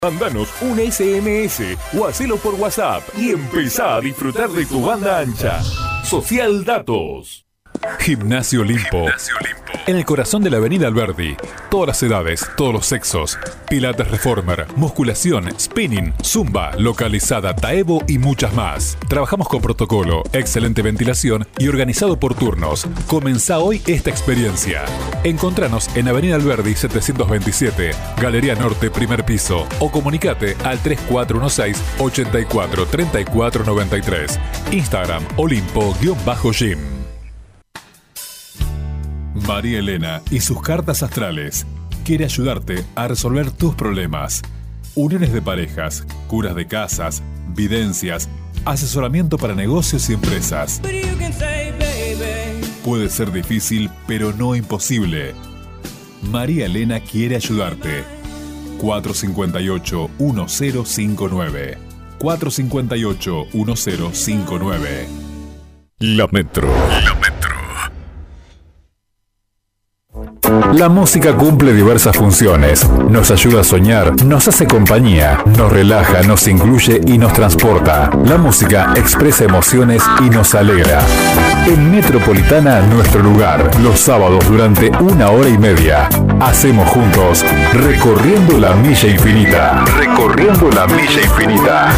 Mándanos un SMS o hacelo por WhatsApp y empezá a disfrutar de tu banda ancha. Social Datos. Gimnasio Olimpo. En el corazón de la avenida Alberdi. Todas las edades, todos los sexos. Pilates Reformer, musculación, spinning, zumba, localizada, taebo y muchas más. Trabajamos con protocolo, excelente ventilación y organizado por turnos. Comenzá hoy esta experiencia. Encontranos en avenida Alberdi 727, Galería Norte, primer piso. O comunicate al 3416-843493. Instagram Olimpo-Gym. María Elena y sus cartas astrales quiere ayudarte a resolver tus problemas. Uniones de parejas, curas de casas, videncias, asesoramiento para negocios y empresas. Puede ser difícil, pero no imposible. María Elena quiere ayudarte. 458-1059. 458-1059. La Metro. La música cumple diversas funciones. Nos ayuda a soñar, nos hace compañía, nos relaja, nos incluye y nos transporta. La música expresa emociones y nos alegra. En Metropolitana, nuestro lugar. Los sábados durante 1 hora y media. Hacemos juntos Recorriendo la Milla Infinita. Recorriendo la Milla Infinita.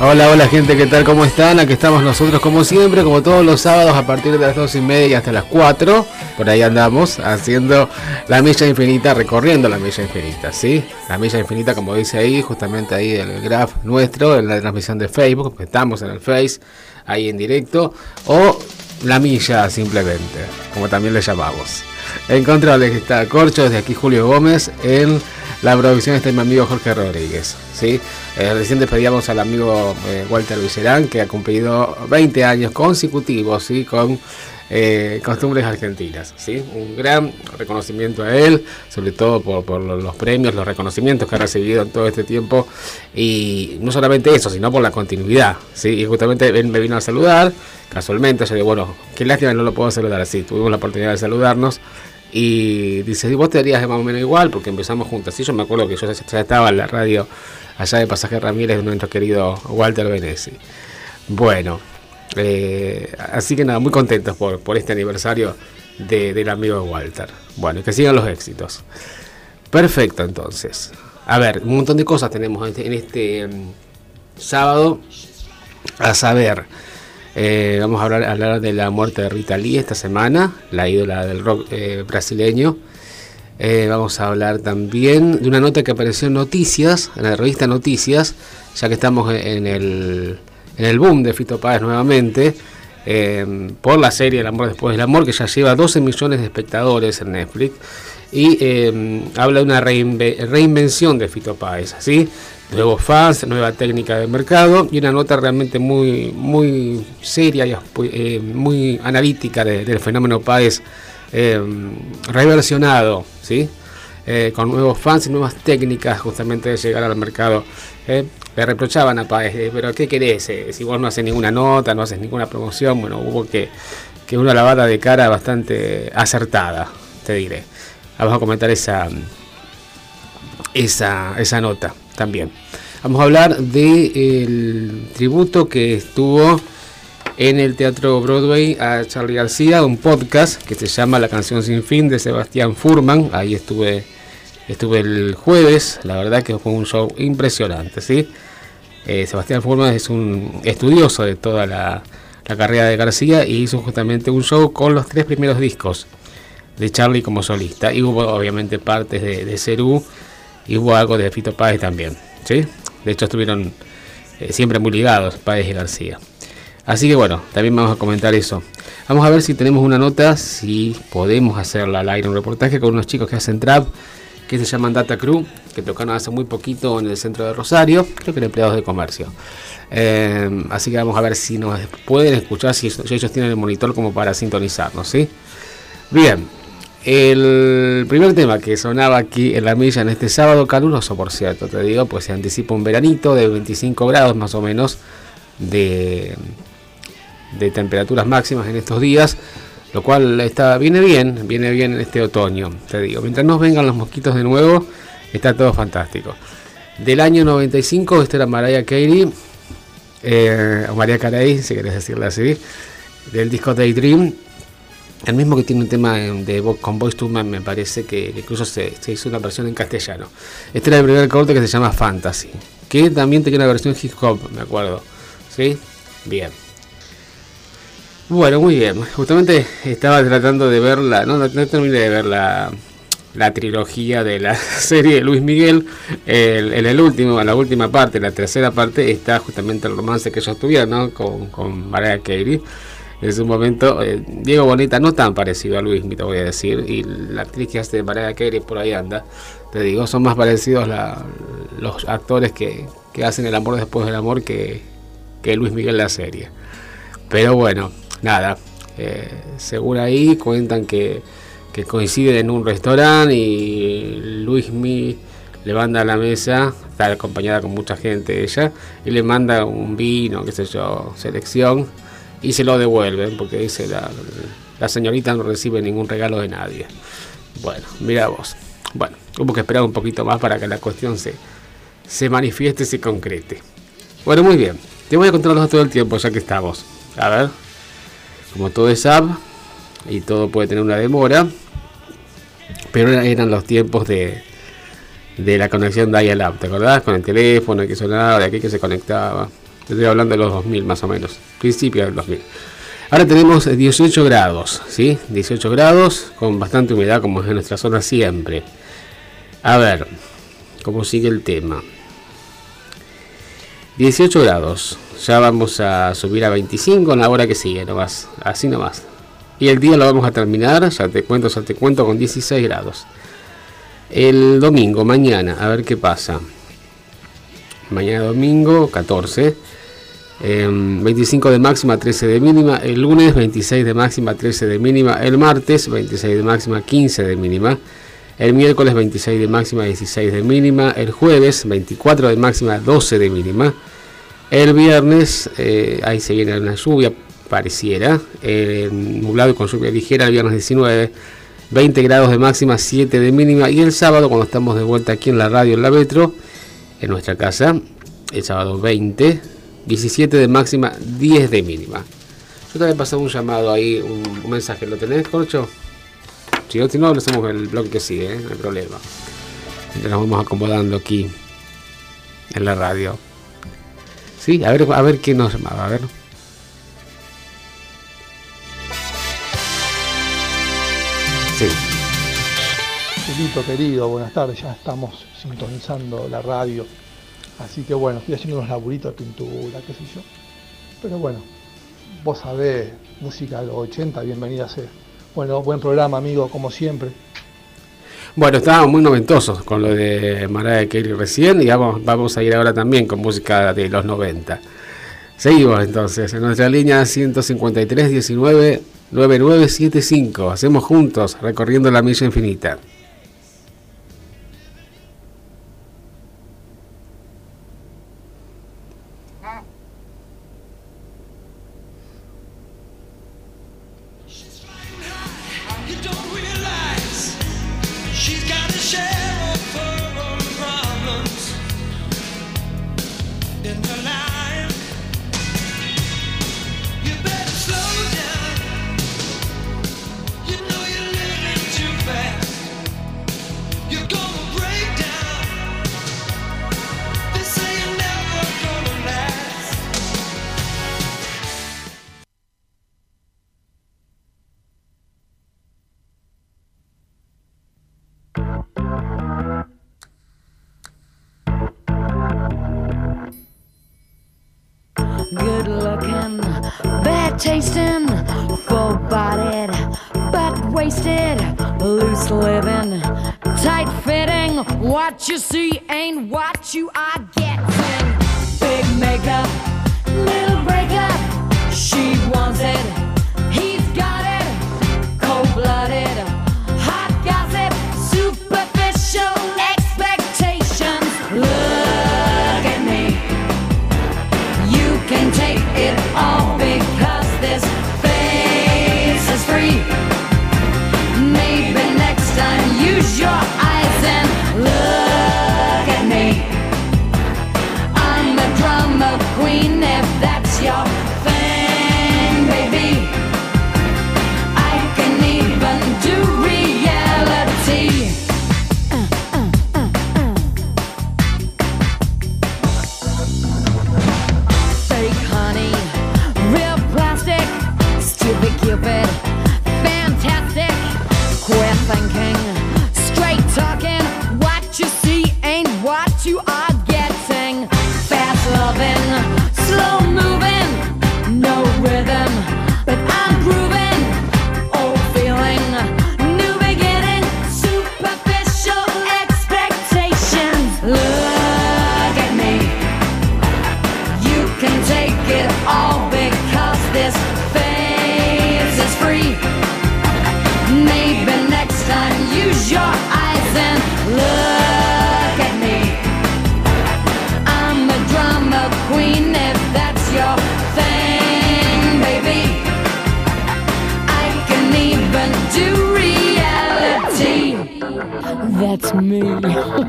Hola, hola gente, ¿qué tal? ¿Cómo están? Aquí estamos nosotros como siempre, como todos los sábados a partir de las 2:30 y hasta las 4. Por ahí andamos haciendo la milla infinita, recorriendo la milla infinita, ¿sí? La milla infinita, como dice ahí, justamente ahí el graph nuestro, en la transmisión de Facebook, porque estamos en el Face, ahí en directo, o la milla simplemente, como también le llamamos. En contra de está Corcho, desde aquí Julio Gómez, en la producción está mi amigo Jorge Rodríguez, ¿sí? Recién despedíamos al amigo Walter Villarán, que ha cumplido 20 años consecutivos, ¿sí? Con costumbres argentinas, ¿sí? Un gran reconocimiento a él, sobre todo por los premios, los reconocimientos que ha recibido en todo este tiempo, y no solamente eso, sino por la continuidad, ¿sí? Y justamente él me vino a saludar, casualmente, yo digo, bueno, qué lástima que no lo puedo saludar así, tuvimos la oportunidad de saludarnos, y dice, vos te harías más o menos igual, porque empezamos juntos. Sí, yo me acuerdo que yo ya estaba en la radio allá de Pasaje Ramírez, de nuestro querido Walter Benesi. Bueno, así que nada, muy contentos por este aniversario del amigo Walter. Bueno, que sigan los éxitos. Perfecto, entonces. A ver, un montón de cosas tenemos en este sábado. A saber, vamos a hablar de la muerte de Rita Lee esta semana, la ídola del rock brasileño. Vamos a hablar también de una nota que apareció en Noticias, en la revista Noticias, ya que estamos en el boom de Fito Páez nuevamente, por la serie El amor después del amor, que ya lleva 12 millones de espectadores en Netflix, y habla de una reinvención de Fito Páez, ¿sí? Nuevos fans, nueva técnica de mercado, y una nota realmente muy, muy seria y muy analítica del fenómeno Páez reversionado, ¿sí? Con nuevos fans y nuevas técnicas justamente de llegar al mercado. Le reprochaban a Páez, pero ¿qué querés? Si vos no haces ninguna nota, no haces ninguna promoción, bueno, hubo que una lavada de cara bastante acertada, te diré. Vamos a comentar esa nota también. Vamos a hablar del tributo que estuvo en el Teatro Broadway a Charly García, un podcast que se llama La canción sin fin de Sebastián Furman. Ahí estuve el jueves, la verdad que fue un show impresionante, ¿sí? Sebastián Furman es un estudioso de toda la carrera de García y hizo justamente un show con los 3 primeros discos de Charly como solista, y hubo obviamente partes de Cerú y hubo algo de Fito Páez también, ¿sí? De hecho estuvieron siempre muy ligados Páez y García. Así que bueno, también vamos a comentar eso. Vamos a ver si tenemos una nota, si podemos hacerla al aire, un reportaje con unos chicos que hacen trap, que se llaman Data Crew, que tocaron hace muy poquito en el centro de Rosario, creo que eran empleados de comercio. Así que vamos a ver si nos pueden escuchar, si ellos tienen el monitor como para sintonizarnos, ¿sí? Bien, el primer tema que sonaba aquí en la milla en este sábado, caluroso por cierto, te digo, pues se anticipa un veranito de 25 grados más o menos de temperaturas máximas en estos días, lo cual viene bien en este otoño, te digo. Mientras nos vengan los mosquitos de nuevo, está todo fantástico. Del año 95, esta era Mariah Carey, o Mariah Carey, si querés decirlo así, del disco Daydream, el mismo que tiene un tema con Boyz II Men, me parece que incluso se hizo una versión en castellano. Este era el primer corte, que se llama Fantasy, que también tenía una versión hip hop, me acuerdo, ¿sí? Bien. Bueno, muy bien. Justamente estaba tratando de ver no terminé de ver la trilogía de la serie de Luis Miguel. En la última parte, la tercera parte, está justamente el romance que ellos tuvieron, ¿no? con Mariah Carey. En su momento, Diego Boneta, no tan parecido a Luis, te voy a decir, y la actriz que hace de Mariah Carey por ahí anda, te digo, son más parecidos los actores que hacen El amor después del amor que Luis Miguel la serie. Pero bueno, nada, según ahí cuentan que coinciden en un restaurante y Luismi le manda a la mesa, está acompañada con mucha gente ella, y le manda un vino, qué sé yo, selección, y se lo devuelven porque dice la señorita no recibe ningún regalo de nadie. Bueno, mira vos. Bueno, hubo que esperar un poquito más para que la cuestión se manifieste y se concrete. Bueno, muy bien, te voy a contarlos todo el tiempo ya que estamos. A ver, como todo es app y todo puede tener una demora, pero eran los tiempos de la conexión dial-up, ¿te acordás? Con el teléfono que sonaba, de aquí que se conectaba. Estoy hablando de los 2000 más o menos, principio del 2000. Ahora tenemos 18 grados, ¿sí? 18 grados con bastante humedad como es en nuestra zona siempre. A ver, ¿cómo sigue el tema? 18 grados, ya vamos a subir a 25 en la hora que sigue, nomás, así nomás. Y el día lo vamos a terminar, ya te cuento, con 16 grados. El domingo, mañana, a ver qué pasa. Mañana domingo, 14. 25 de máxima, 13 de mínima. El lunes, 26 de máxima, 13 de mínima. El martes, 26 de máxima, 15 de mínima. El miércoles, 26 de máxima, 16 de mínima. El jueves, 24 de máxima, 12 de mínima. El viernes, ahí se viene una lluvia, pareciera. Nublado y con lluvia ligera, el viernes 19. 20 grados de máxima, 7 de mínima. Y el sábado, cuando estamos de vuelta aquí en la radio, en la Metro, en nuestra casa, el sábado 20, 17 de máxima, 10 de mínima. Yo te había pasado un llamado ahí, un mensaje. ¿Lo tenés, Corcho? Si no, lo hacemos el bloque que sigue, no hay problema. Entonces nos vamos acomodando aquí en la radio. Sí, a ver quién nos llamaba, a ver. Sí. Filito querido, buenas tardes, ya estamos sintonizando la radio, así que bueno, estoy haciendo unos laburitos de pintura, qué sé yo, pero bueno, vos sabés, música de los 80, bienvenida sea. Bueno, buen programa, amigo, como siempre. Bueno, estábamos muy noventosos con lo de Mariah Carey recién y vamos a ir ahora también con música de los 90. Seguimos entonces en nuestra línea 153 19 9975. Hacemos juntos recorriendo la milla infinita. Good looking, bad tasting, full bodied, but wasted, loose living, tight fitting. What you see ain't what you are getting. Big makeup, little breakup. She wants it, he's got it. Cold blooded, hot gossip, superficial expectations. Look at me. You can take it all because this face is free. Maybe next time use your eyes and look at me. I'm a drama queen if that's your thing, baby. I can even do reality. Cupid, fantastic, queer thinking, straight talking. What you see ain't what you are getting. Fast loving, slow moving, no rhythm, but I'm grooving. Old feeling, new beginning, superficial expectations. Look at me. You can take it all because this is free. Maybe next time use your eyes and look at me. I'm a drama queen if that's your thing, baby. I can even do reality. That's me.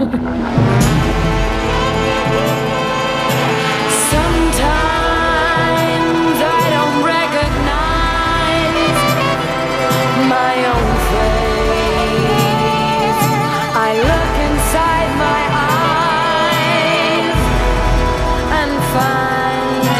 Sometimes I don't recognize my own face. I look inside my eyes and find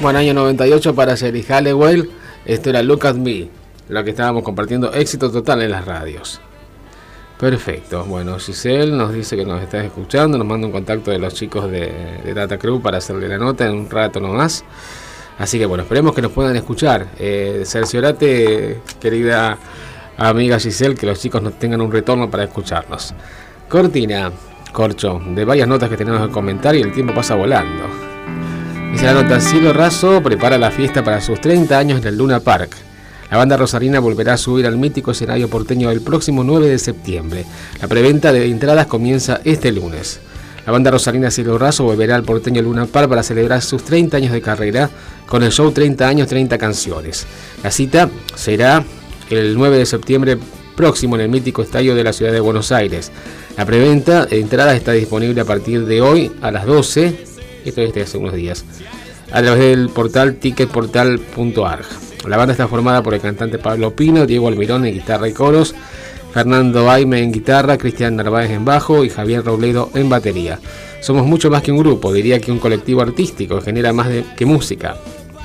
mismo año 98 para Jerry Halliwell. Esto era Look at Me, lo que estábamos compartiendo, éxito total en las radios. Perfecto. Bueno, Giselle nos dice que nos está escuchando, nos manda un contacto de los chicos de Data Crew para hacerle la nota en un rato nomás. Así que bueno, esperemos que nos puedan escuchar. Cerciorate, querida amiga Giselle, que los chicos nos tengan un retorno para escucharnos. Cortina, corcho, de varias notas que tenemos que comentar y el tiempo pasa volando. Dice la nota: Cielo Raso prepara la fiesta para sus 30 años en el Luna Park. La banda rosarina volverá a subir al mítico escenario porteño el próximo 9 de septiembre. La preventa de entradas comienza este lunes. La banda rosarina Cielo Raso volverá al porteño Luna Park para celebrar sus 30 años de carrera con el show 30 años, 30 canciones. La cita será el 9 de septiembre próximo en el mítico estadio de la ciudad de Buenos Aires. La preventa de entradas está disponible a partir de hoy a las 12, esto es de hace unos días, a través del portal ticketportal.org. La banda está formada por el cantante Pablo Pino, Diego Almirón en guitarra y coros, Fernando Aime en guitarra, Cristian Narváez en bajo y Javier Robledo en batería. Somos mucho más que un grupo, diría que un colectivo artístico, genera más que música.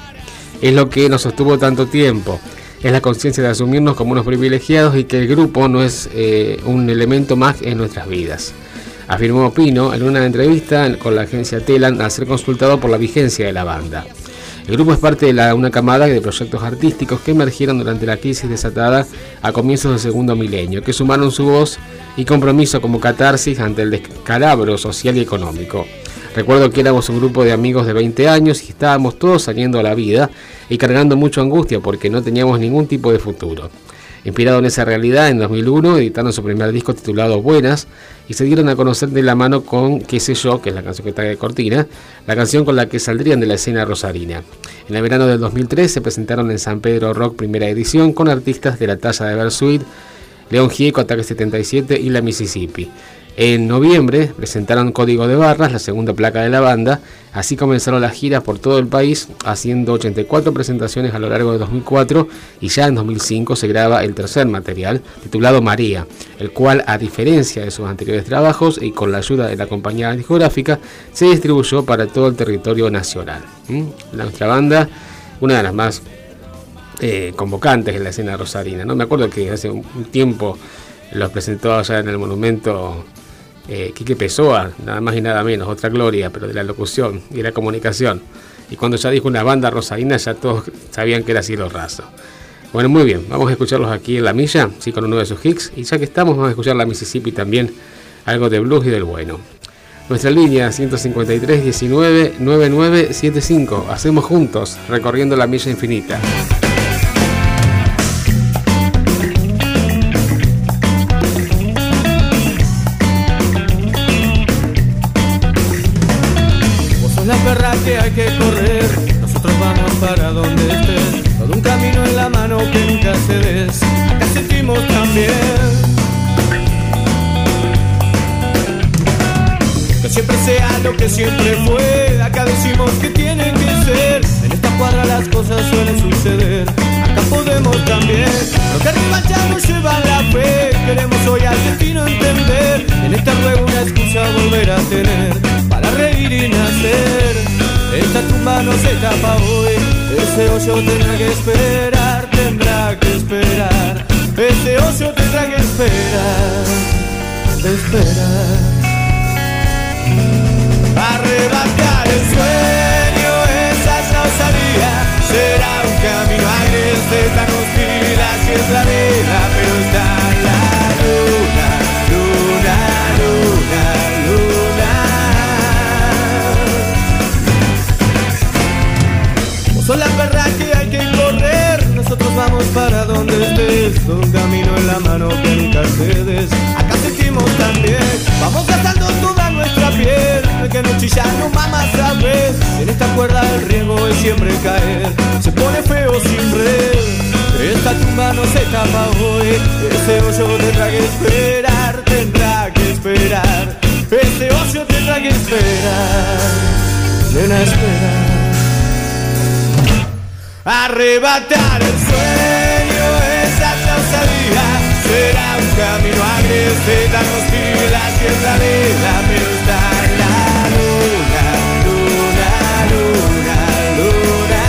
Es lo que nos sostuvo tanto tiempo, es la conciencia de asumirnos como unos privilegiados y que el grupo no es un elemento más en nuestras vidas, afirmó Pino en una entrevista con la agencia Telan al ser consultado por la vigencia de la banda. El grupo es parte de una camada de proyectos artísticos que emergieron durante la crisis desatada a comienzos del segundo milenio, que sumaron su voz y compromiso como catarsis ante el descalabro social y económico. Recuerdo que éramos un grupo de amigos de 20 años y estábamos todos saliendo a la vida y cargando mucha angustia porque no teníamos ningún tipo de futuro. Inspirado en esa realidad, en 2001 editaron su primer disco titulado Buenas y se dieron a conocer de la mano con Qué sé yo, que es la canción que está de cortina, la canción con la que saldrían de la escena rosarina. En el verano del 2003 se presentaron en San Pedro Rock primera edición con artistas de la talla de Bersuit, León Gieco, Ataque 77 y La Mississippi. En noviembre presentaron Código de Barras, la segunda placa de la banda. Así comenzaron las giras por todo el país, haciendo 84 presentaciones a lo largo de 2004 y ya en 2005 se graba el tercer material, titulado María, el cual, a diferencia de sus anteriores trabajos y con la ayuda de la compañía discográfica, se distribuyó para todo el territorio nacional. Nuestra banda, una de las más convocantes en la escena rosarina, ¿no? Me acuerdo que hace un tiempo los presentó allá en el monumento Quique Pessoa, nada más y nada menos, otra gloria, pero de la locución y de la comunicación. Y cuando ya dijo una banda rosarina, ya todos sabían que era Cielo Raso. Bueno, muy bien, vamos a escucharlos aquí en La Milla, sí, con uno de sus hits. Y ya que estamos, vamos a escuchar La Mississippi también, algo de blues y del bueno. Nuestra línea 153 19 9975. Hacemos juntos, recorriendo la milla infinita. Que hay que correr, nosotros vamos para donde estés, todo un camino en la mano que nunca cedes, acá sentimos también que siempre sea lo que siempre fue, acá decimos que tiene que ser, en esta cuadra las cosas suelen suceder, acá podemos también, lo que arriba ya nos lleva la fe, queremos hoy al destino entender, en esta ruego una excusa volver a tener, para reír y nacer. Esta tumba no se tapa hoy, ese hoyo tendrá que esperar, tendrá que esperar. Ese hoyo tendrá que esperar, esperar. Arrebatar el sueño, esa es la osadía, será un camino agreste tan hostil, así es la vida, pero está la luna, luna, luna, luna. Son las verdad que hay que correr, nosotros vamos para donde estés, con un camino en la mano que nunca cedes, acá sentimos también, vamos gastando toda nuestra piel, el que no chilla no mama sabes, en esta cuerda el riesgo es siempre caer, se pone feo sin red, esta tumba no se tapa hoy, ese hoyo tendrá que esperar, tendrá que esperar, ese hoyo tendrá que esperar, nena espera. Arrebatar el sueño, esa es la osadía, será un camino agreste tan hostil, así es la vida, pero está la luna, luna, luna, luna.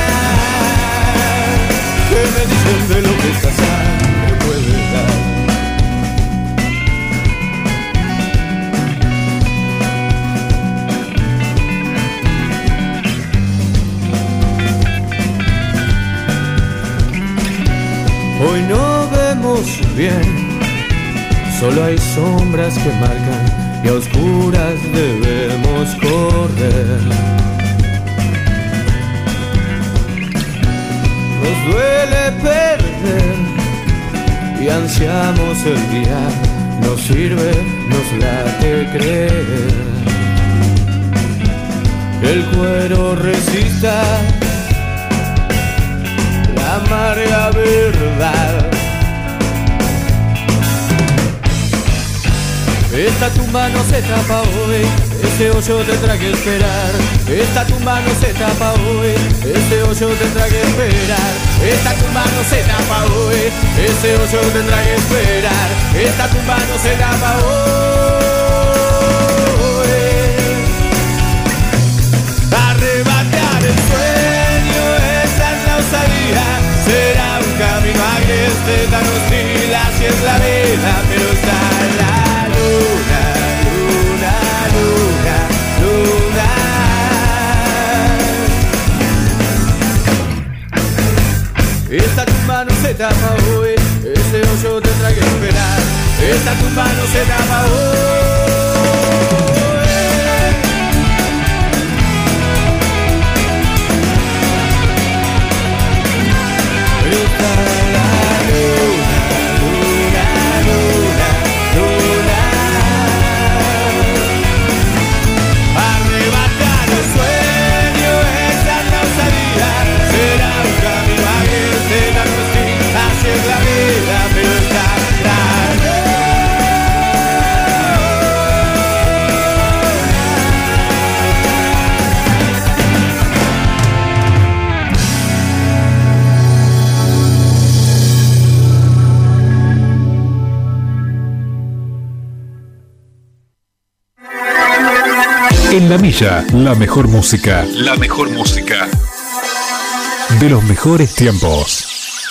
vamos bien. Solo hay sombras que marcan y a oscuras debemos correr. Nos duele perder y ansiamos el día. Nos sirve, nos late creer. El cuero resista la amarga verdad. Esta tumba no se tapa hoy, este hoyo tendrá que esperar. Esta tumba no se tapa hoy, este hoyo tendrá que esperar. Esta tumba no se tapa hoy, este hoyo tendrá que esperar. Esta tumba no se tapa hoy. Arrebatar el sueño, esa es la osadía. Será un camino a que esté tan hostil, así es la vida, pero está la luna, luna, luna, luna. Esta tumba no se tapa hoy, ese hoyo tendrá que esperar. Esta tumba no se tapa hoy. Está la luna, luna, luna, luna. Arrebatar el sueño, esa es la osadía. Será un camino a que esté tan hostil, así es la vida, pero está la luna. En la milla, la mejor música. La mejor música. De los mejores tiempos.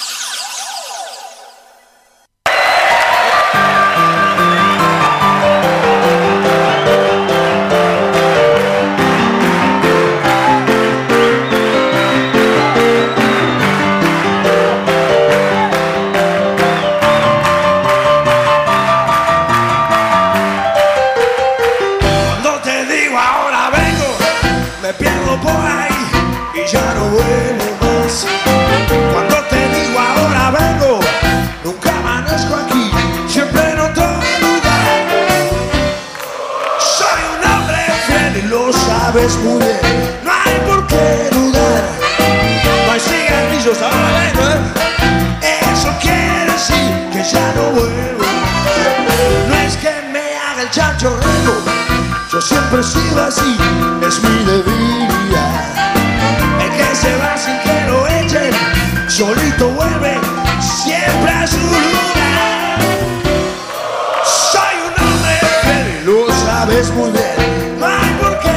Sabes muy bien, no hay por qué dudar. No hay cigarrillos ahora, eso quiere decir que ya no vuelvo. No es que me haga el chanchorrero, yo siempre he sido así, es mi debilidad. El que se va sin que lo echen, solito vuelve siempre a su lugar. Soy un hombre fiel y lo sabes muy bien, no hay por qué.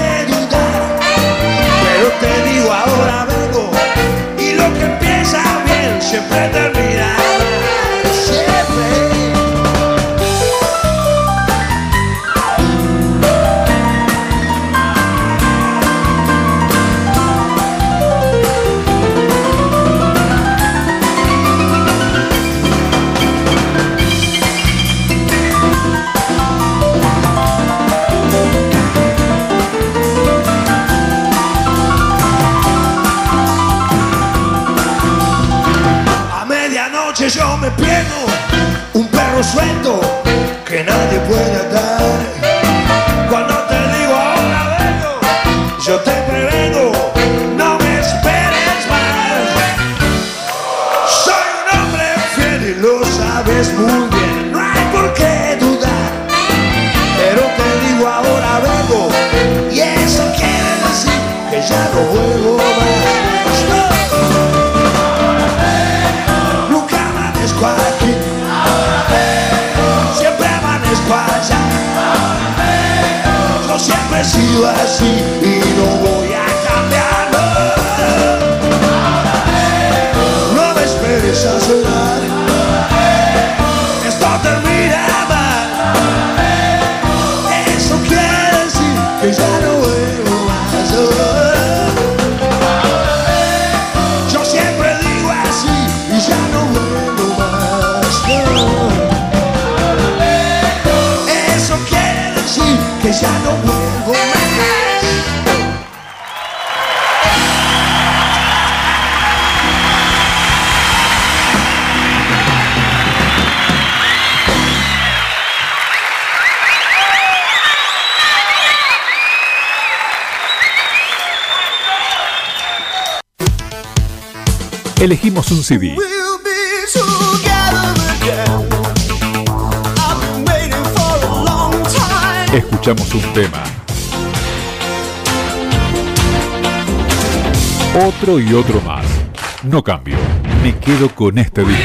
Pero te digo, ahora vengo y lo que empieza bien siempre termina mal, siempre. Yo me pierdo, un perro suelto que nadie puede atar. Cuando te digo ahora vengo, yo te prevengo, no me esperes más. Soy un hombre fiel y lo sabes muy bien, no hay por qué dudar. Pero te digo ahora vengo, y eso quiere decir que ya no vuelvo más. Aquí. Siempre amanezco allá. Yo siempre he sido así y no voy a cambiarlo. No me esperes a cenar, esto termina mal. Eso quiere decir que ya no vuelvo más. Yo siempre digo así y ya no vuelvo más. Elegimos un CD. Escuchamos un tema. Otro y otro más. No cambio. Me quedo con este disco.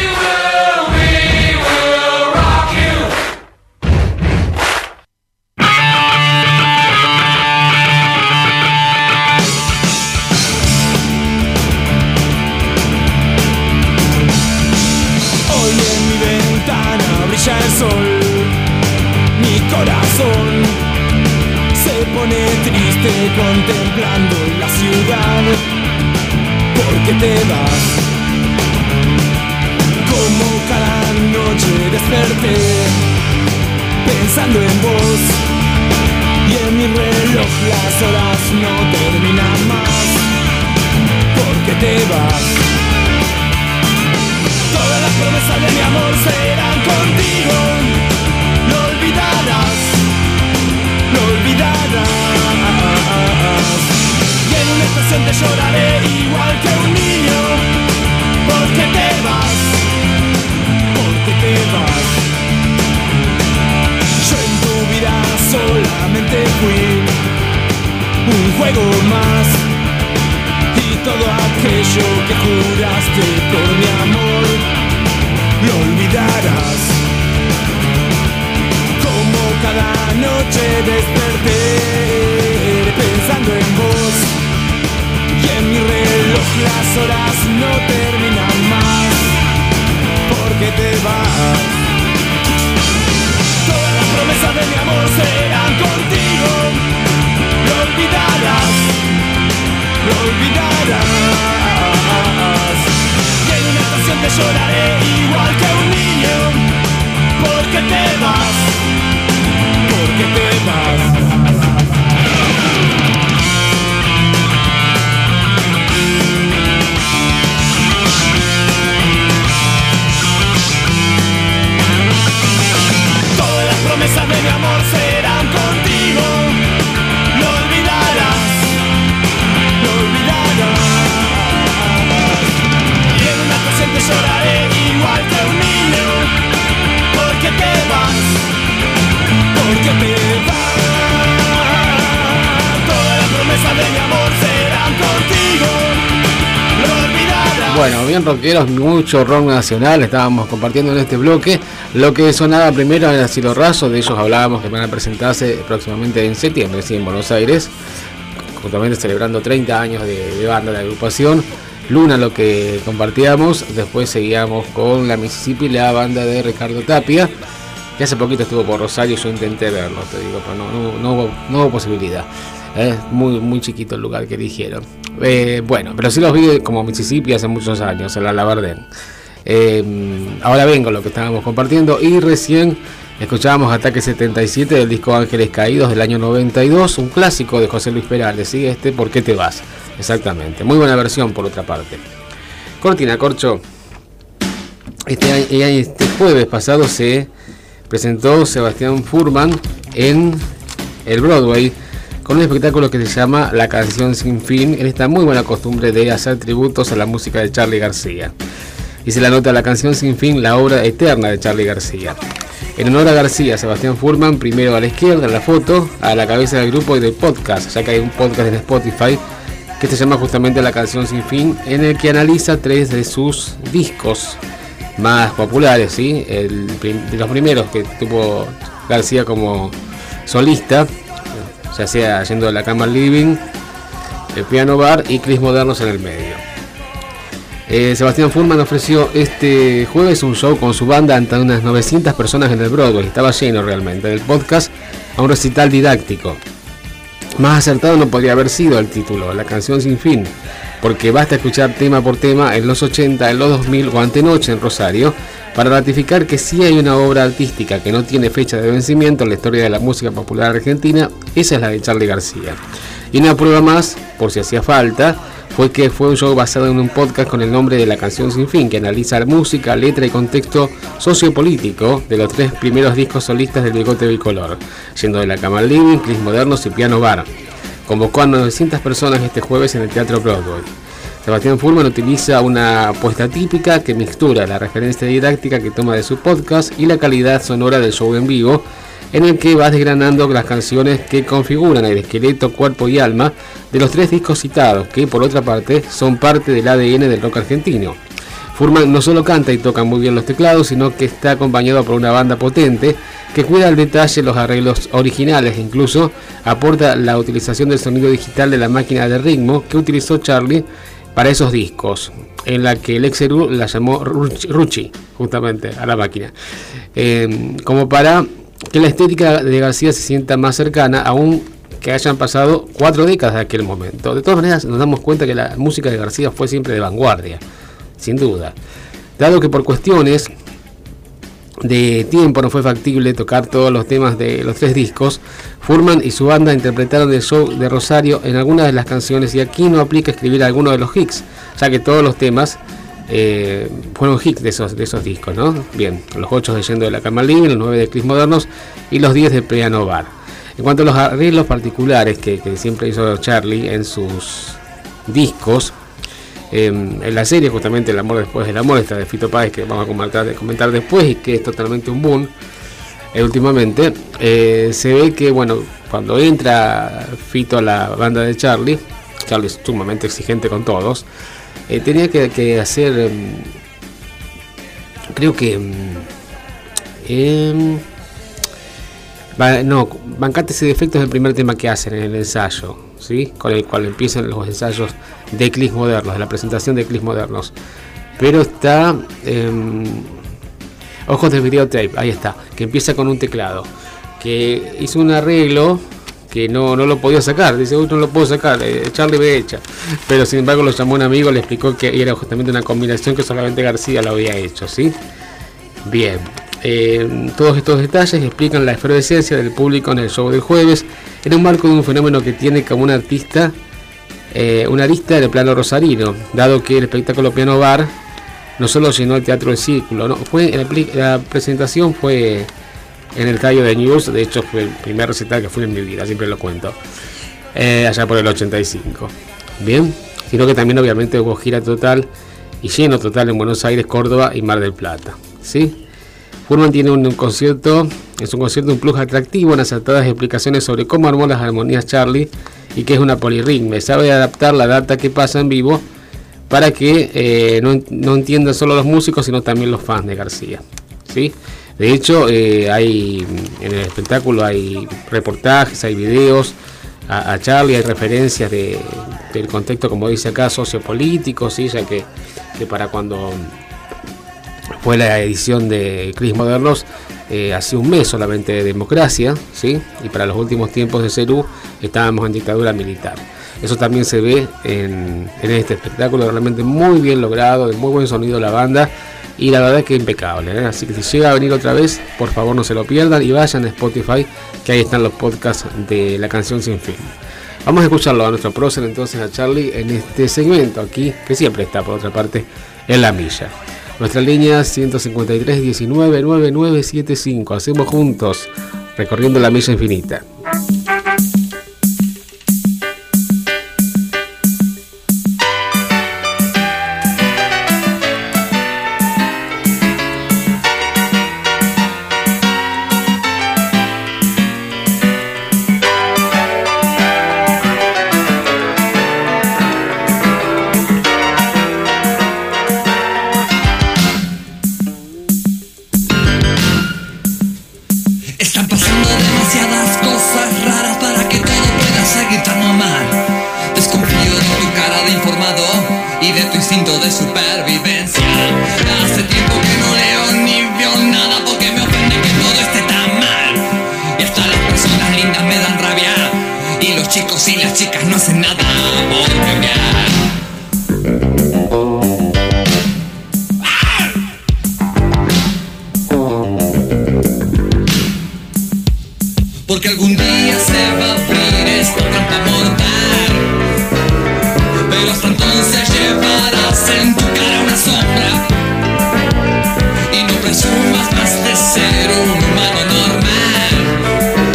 Hoy en mi ventana brilla el sol. Mi corazón se pone triste contemplando la ciudad. Porque te vas. Como cada noche desperté pensando en vos. Y en mi reloj las horas no terminan más. Porque te vas. Todas las promesas de mi amor serán contigo. Lo olvidarás. Lo olvidarás. Y en una estación te lloraré igual que un niño. Porque te vas. Porque te vas. Yo en tu vida solamente fui un juego más. Y todo aquello que juraste por mi amor lo olvidarás. Como cada noche desperté pensando en vos. Y en mi reloj las horas no terminan más. Porque te vas. Todas las promesas de mi amor serán contigo. Lo olvidarás. Lo olvidarás. Y en una estación te lloraré igual que un niño. Porque te vas. Porque te vas. Todas las promesas de mi amor serán contigo. Lo olvidarás. Lo olvidarás. Y en una ocasión te lloraré igual que un niño. Porque te vas. Porque te vas. Todas las promesas de mi amor serán contigo. Lo olvidarás. Bueno, bien rockeros, mucho rock nacional estábamos compartiendo en este bloque. Lo que sonaba primero era Cielo Raso, de ellos hablábamos que van a presentarse próximamente en septiembre, sí, en Buenos Aires, justamente celebrando 30 años de banda, de agrupación. Luna, lo que compartíamos, después seguíamos con la Mississippi, la banda de Ricardo Tapia, que hace poquito estuvo por Rosario, yo intenté verlo, te digo, pero no hubo posibilidad. Es muy chiquito el lugar que eligieron. Bueno, pero sí los vi como Mississippi hace muchos años, en la Labardén. Ahora vengo lo que estábamos compartiendo y recién escuchábamos Ataque 77 del disco Ángeles Caídos del año 92, un clásico de José Luis Perales, ¿sí? ¿Por qué te vas? Exactamente, muy buena versión por otra parte. Cortina, Corcho. Este jueves pasado se presentó Sebastián Furman en el Broadway con un espectáculo que se llama La Canción Sin Fin, en esta muy buena costumbre de hacer tributos a la música de Charly García. Y se la nota La Canción Sin Fin, la obra eterna de Charly García. En honor a García, Sebastián Furman, primero a la izquierda en la foto, a la cabeza del grupo y del podcast, ya que hay un podcast en Spotify que se llama justamente La Canción Sin Fin, en el que analiza 3 de sus discos más populares, ¿sí? De los primeros que tuvo García como solista, ya sea yendo de la cama al living, el piano bar y Cris Modernos en el medio. Sebastián Furman ofreció este jueves un show con su banda ante unas 900 personas en el Broadway, estaba lleno realmente, del podcast a un recital didáctico. Más acertado no podría haber sido el título, La Canción Sin Fin, porque basta escuchar tema por tema en los 80, en los 2000 o antenoche en Rosario para ratificar que sí hay una obra artística que no tiene fecha de vencimiento en la historia de la música popular argentina. Esa es la de Charly García. Y una prueba más, por si hacía falta, fue que fue un show basado en un podcast con el nombre de La Canción Sin Fin, que analiza la música, letra y contexto sociopolítico de los 3 primeros discos solistas del Bigote Bicolor, yendo de la cama al living, Cris Modernos y piano bar. Convocó a 900 personas este jueves en el Teatro Broadway. Sebastián Furman utiliza una apuesta típica que mixtura la referencia didáctica que toma de su podcast y la calidad sonora del show en vivo, en el que va desgranando las canciones que configuran el esqueleto, cuerpo y alma de los 3 discos citados, que por otra parte son parte del ADN del rock argentino. Furman no solo canta y toca muy bien los teclados, sino que está acompañado por una banda potente que cuida al detalle los arreglos originales e incluso aporta la utilización del sonido digital de la máquina de ritmo que utilizó Charlie para esos discos, en la que el ex Cerú la llamó Ruchi, justamente, a la máquina, como para que la estética de García se sienta más cercana, aún que hayan pasado 4 décadas de aquel momento. De todas maneras, nos damos cuenta que la música de García fue siempre de vanguardia, sin duda. Dado que por cuestiones de tiempo no fue factible tocar todos los temas de los 3 discos, Furman y su banda interpretaron el show de Rosario en algunas de las canciones, y aquí no aplica escribir alguno de los hits, ya que todos los temas fueron hits de esos discos, ¿no? Bien, los 8 de Yendo de la Cama Libre, los 9 de Cris Modernos y los 10 de Piano Bar. En cuanto a los arreglos particulares que siempre hizo Charlie en sus discos, en la serie justamente El amor después del amor, esta de Fito Páez, que vamos a comentar después y que es totalmente un boom últimamente, se ve que bueno, cuando entra Fito a la banda de Charlie es sumamente exigente con todos, tenía que hacer creo que bancate ese defecto es el primer tema que hacen en el ensayo, ¿sí? Con el cual empiezan los ensayos de Eclipse Modernos, de la presentación de Eclipse Modernos. Pero está Ojos de Videotape, ahí está, que empieza con un teclado, que hizo un arreglo que no lo podía sacar, dice, uy, no lo puedo sacar, Charlie me echa, pero sin embargo lo llamó un amigo, le explicó que era justamente una combinación que solamente García lo había hecho, ¿sí? Bien. Todos estos detalles explican la efervescencia del público en el show del jueves, en un marco de un fenómeno que tiene como un artista una arista en el plano rosarino, dado que el espectáculo Piano Bar no solo llenó el Teatro del Círculo, ¿no? La presentación fue en el Estadio de News, de hecho fue el primer recital que fui en mi vida, siempre lo cuento, allá por el 85. Bien, sino que también obviamente hubo gira total y lleno total en Buenos Aires, Córdoba y Mar del Plata, ¿sí? Furman tiene un concierto un plus atractivo en acertadas explicaciones sobre cómo armó las armonías Charlie y que es una polirritme. Sabe adaptar la data que pasa en vivo para que no entiendan solo los músicos, sino también los fans de García, ¿sí? De hecho, en el espectáculo hay reportajes, hay videos a Charlie, hay referencias del contexto, como dice acá, sociopolítico, ¿sí? Ya que para cuando fue la edición de Eclipse Modernos, hace un mes solamente de democracia, ¿sí? Y para los últimos tiempos de Cerú estábamos en dictadura militar. Eso también se ve en este espectáculo, realmente muy bien logrado, de muy buen sonido la banda, y la verdad que impecable, ¿eh? Así que si llega a venir otra vez, por favor no se lo pierdan y vayan a Spotify, que ahí están los podcasts de La Canción Sin Fin. Vamos a escucharlo a nuestro prócer entonces, a Charlie, en este segmento aquí, que siempre está por otra parte en la milla. Nuestra línea 153 19 9975. Hacemos juntos recorriendo la milla infinita.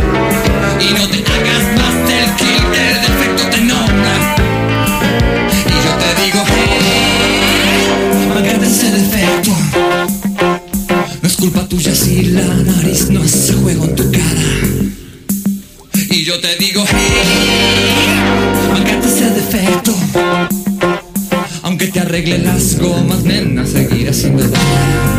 Y no te hagas más del que el defecto te nombra. si la nariz no hace juego en tu cara. Y yo te digo, hey, bancate ese defecto. Aunque te arregle las gomas, nena, seguirás siendo rara.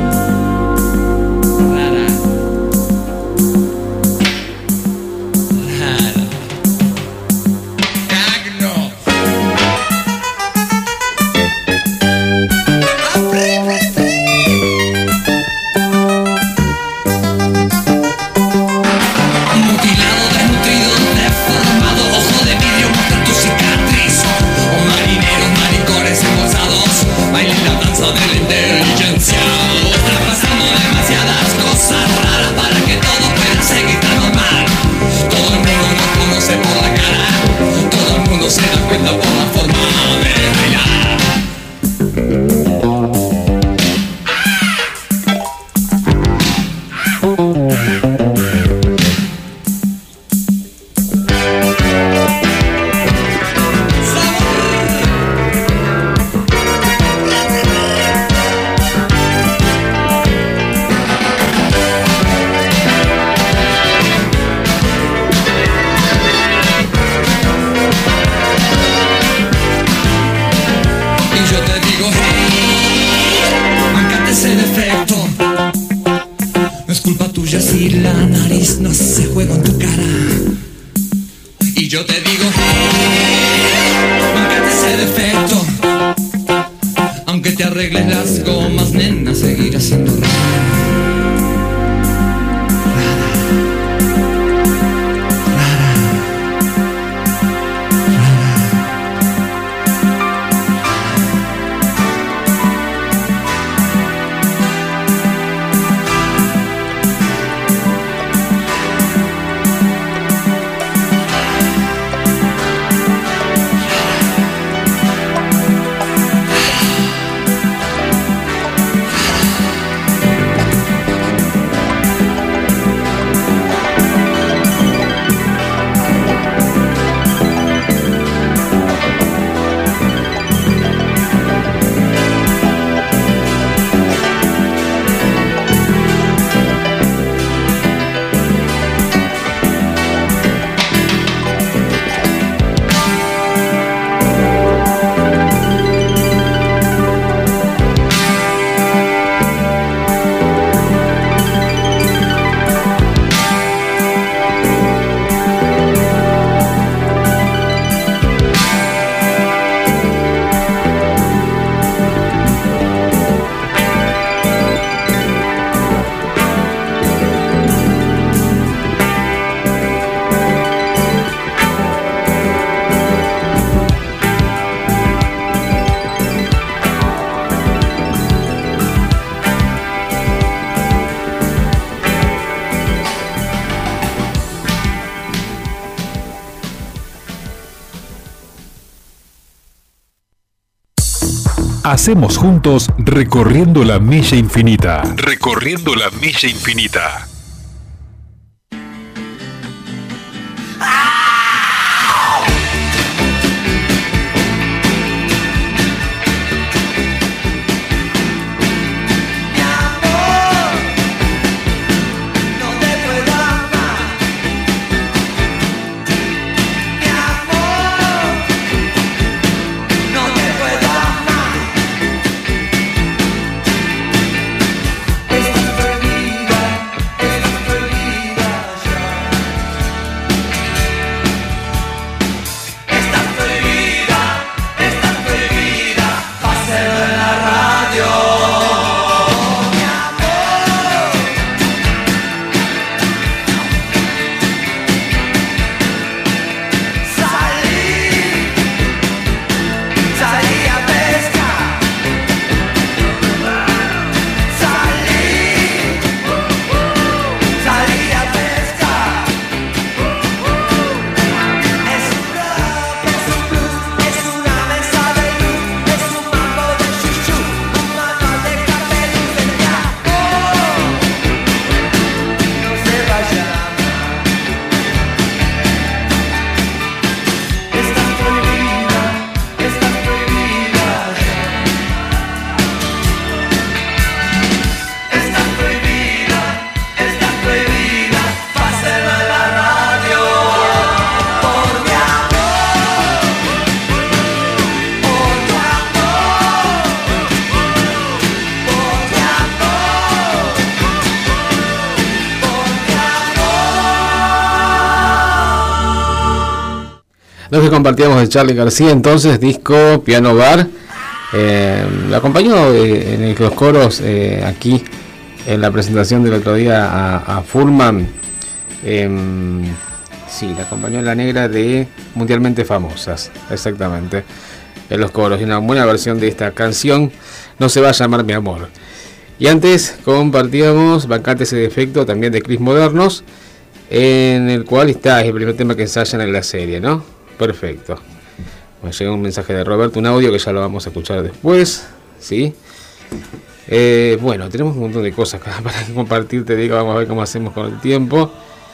Hacemos juntos Recorriendo la Milla Infinita. Recorriendo la Milla Infinita. Estás perdida, Lo que compartíamos de Charly García, entonces, disco Piano Bar. Lo acompañó en los coros aquí en la presentación del otro día a Fullman. Sí, la acompañó en La Negra de Mundialmente Famosas, exactamente, en los coros. Y una buena versión de esta canción, No se va a llamar mi amor. Y antes compartíamos Bancate ese defecto, también de Cris Modernos, en el cual está, es el primer tema que ensayan en la serie, ¿no? Perfecto. Me llegó un mensaje de Roberto, un audio que ya lo vamos a escuchar después, ¿sí? Bueno, tenemos un montón de cosas para compartir, te digo, vamos a ver cómo hacemos con el tiempo.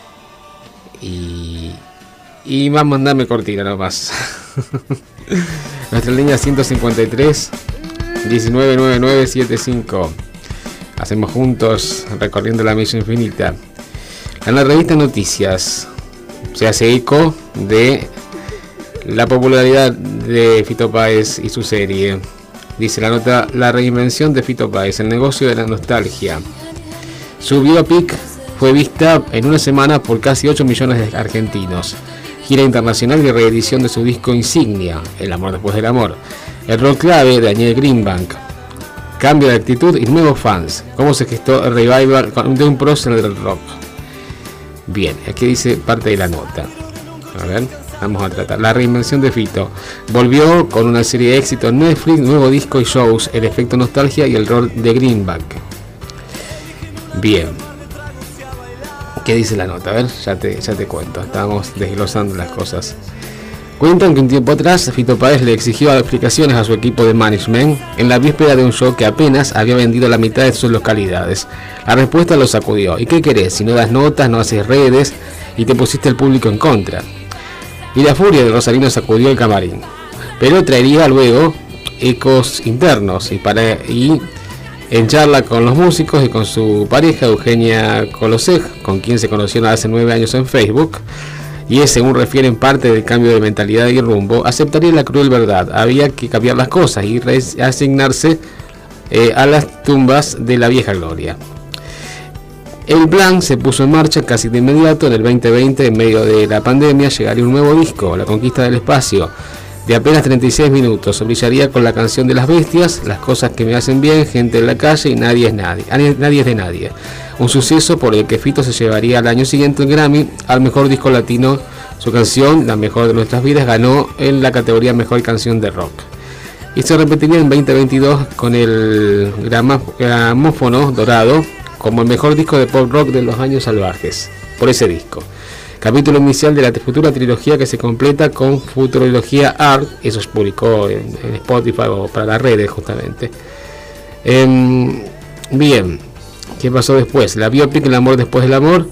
Y vamos a mandarme cortina nomás. Nuestra línea 153 199975. Hacemos juntos recorriendo la milla infinita. En la revista Noticias se hace eco de la popularidad de Fito Páez y su serie. Dice la nota: la reinvención de Fito Páez, el negocio de la nostalgia. Su biopic fue vista en una semana por casi 8 millones de argentinos. Gira internacional y reedición de su disco insignia, El amor después del amor. El rock clave de Daniel Greenbank. Cambio de actitud y nuevos fans. Cómo se gestó el revival de un prócer del rock. Bien, aquí dice parte de la nota. A ver, vamos a tratar. La reinvención de Fito. Volvió con una serie de éxitos en Netflix, nuevo disco y shows, el efecto nostalgia y el rol de Greenbank. Bien. ¿Qué dice la nota? A ver, ya te cuento. Estamos desglosando las cosas. Cuentan que un tiempo atrás Fito Páez le exigió explicaciones a su equipo de management en la víspera de un show que apenas había vendido la mitad de sus localidades. La respuesta lo sacudió. ¿Y qué querés? Si no das notas, no haces redes y te pusiste el público en contra. Y la furia de Rosarino sacudió el camarín. Pero traería luego ecos internos y en charla con los músicos y con su pareja Eugenia Coloseg, con quien se conocieron hace 9 años en Facebook, y es, según refieren, parte del cambio de mentalidad y rumbo, aceptaría la cruel verdad. Había que cambiar las cosas y reasignarse a las tumbas de la vieja gloria. El plan se puso en marcha casi de inmediato. En el 2020, en medio de la pandemia, llegaría un nuevo disco, La Conquista del Espacio, de apenas 36 minutos. Brillaría con la canción de las bestias, Las cosas que me hacen bien, Gente en la calle y Nadie es nadie. Nadie es de nadie. Un suceso por el que Fito se llevaría al año siguiente el Grammy al mejor disco latino. Su canción, La mejor de nuestras vidas, ganó en la categoría Mejor canción de rock. Y se repetiría en 2022 con el gramófono dorado como el mejor disco de pop rock de los años salvajes, por ese disco. Capítulo inicial de la futura trilogía que se completa con Futurología Art. Eso se publicó en Spotify o para las redes justamente. Bien, ¿qué pasó después? La biopic El amor después del amor.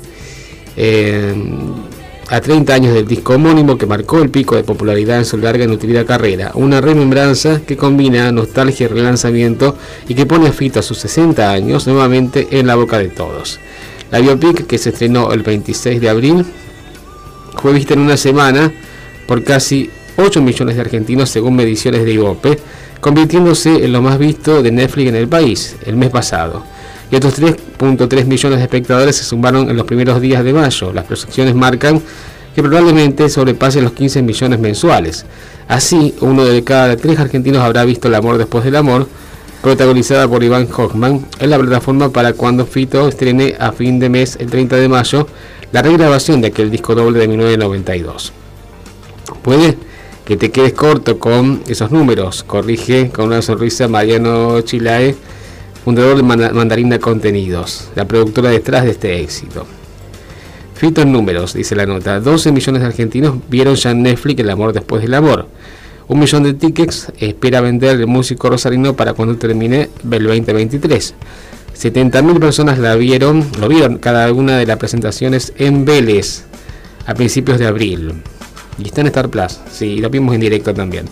A 30 años del disco homónimo que marcó el pico de popularidad en su larga y nutrida carrera. Una remembranza que combina nostalgia y relanzamiento y que pone a Fito a sus 60 años nuevamente en la boca de todos. La biopic, que se estrenó el 26 de abril, fue vista en una semana por casi 8 millones de argentinos según mediciones de Ibope, convirtiéndose en lo más visto de Netflix en el país el mes pasado. Y otros 3.3 millones de espectadores se sumaron en los primeros días de mayo. Las proyecciones marcan que probablemente sobrepase los 15 millones mensuales. Así, 1 de cada 3 argentinos habrá visto El amor después del amor, protagonizada por Iván Hoffman, en la plataforma para cuando Fito estrene a fin de mes, el 30 de mayo, la regrabación de aquel disco doble de 1992. Puede que te quedes corto con esos números, corrige con una sonrisa Mariano Chilae, fundador de Mandarina Contenidos, la productora detrás de este éxito. Fito en números, dice la nota: 12 millones de argentinos vieron ya en Netflix El amor después del amor. 1 millón de tickets espera vender el músico rosarino para cuando termine el 2023. 70.000 personas lo vieron cada una de las presentaciones en Vélez a principios de abril. Y está en Star Plus, sí, lo vimos en directo también.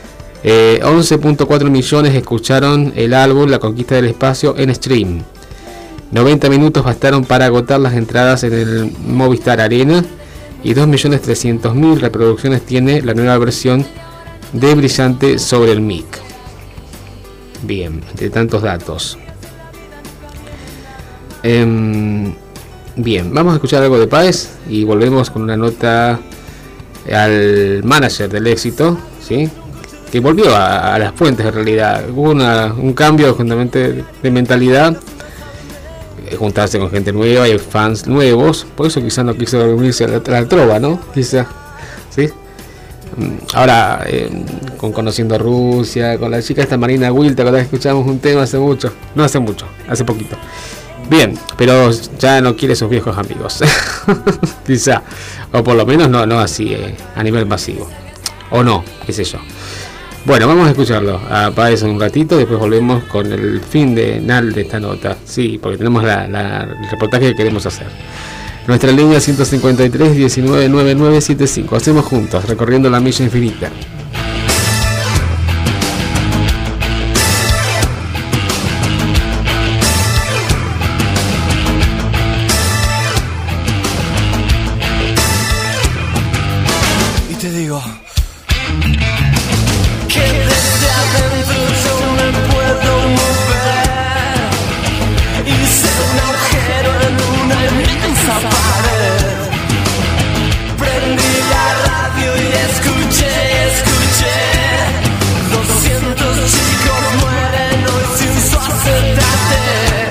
11.4 millones escucharon el álbum La Conquista del Espacio en stream. 90 minutos bastaron para agotar las entradas en el Movistar Arena. Y 2.300.000 reproducciones tiene la nueva versión de Brillante sobre el mic. Bien, entre tantos datos. Bien, vamos a escuchar algo de Páez y volvemos con una nota al manager del éxito, ¿sí? Que volvió a las fuentes en realidad. Hubo un cambio justamente de mentalidad, juntarse con gente nueva y fans nuevos, por eso quizás no quiso unirse a la trova, ¿no? Quizás, ¿sí? Ahora, conociendo Rusia, con la chica esta Marina Wilta, cuando escuchamos un tema hace poquito. Bien, pero ya no quiere sus viejos amigos, quizá, o por lo menos no así a nivel masivo, o no, qué sé yo. Bueno, vamos a escucharlo a Páez un ratito, después volvemos con el final de esta nota, sí, porque tenemos el reportaje que queremos hacer. Nuestra línea 153 199975. Hacemos juntos, recorriendo la milla infinita. Y te digo que desde adentro yo me puedo mover y ser un agujero en una inmensa pared. Prendí la radio y escuché 200 chicos mueren hoy sin su acetato.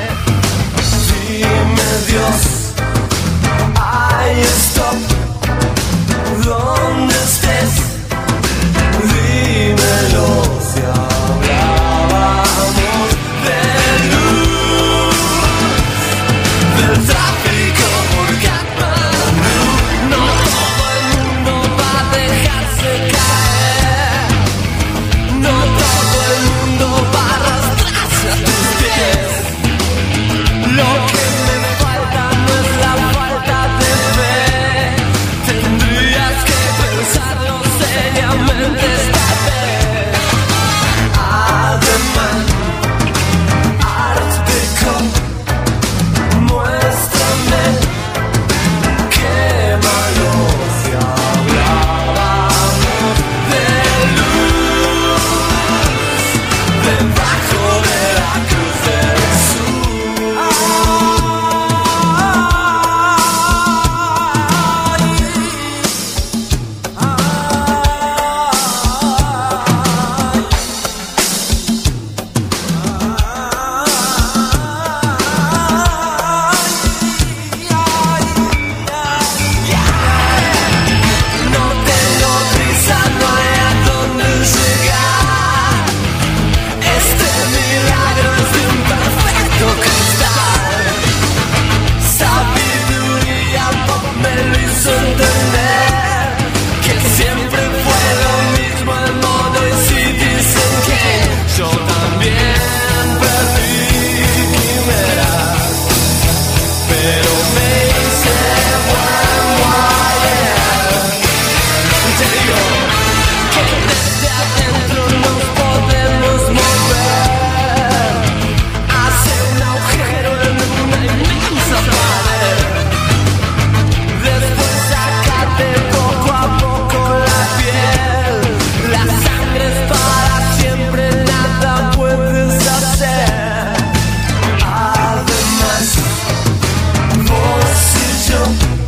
Dime Dios, ay stop, ¿dónde estés? Dímelo si hablábamos de luz, del tráfico por Katmandú. No todo el mundo va a dejarse caer, no todo el mundo va a arrastrarse a tus pies. Lo que me falta no es la falta de fe, tendrías que pensarlo seriamente esta vez. Además, Art Deco, muéstrame qué malo si hablábamos de luz debajo de la cruz del sur. No tengo prisa, no hay a dónde llegar. Este milagro es de un perfecto cristal. Sabiduría pop me lo hizo entender que siempre fue lo mismo el modo. Y si dicen que yo también perdí quimeras, pero me hice bueno ayer. Te digo que desde adentro nos podemos mover, hacer un agujero en una inmensa pared. Después sacate poco a poco la piel, la sangre es para siempre, nada puedes hacer. Además, vos y yo,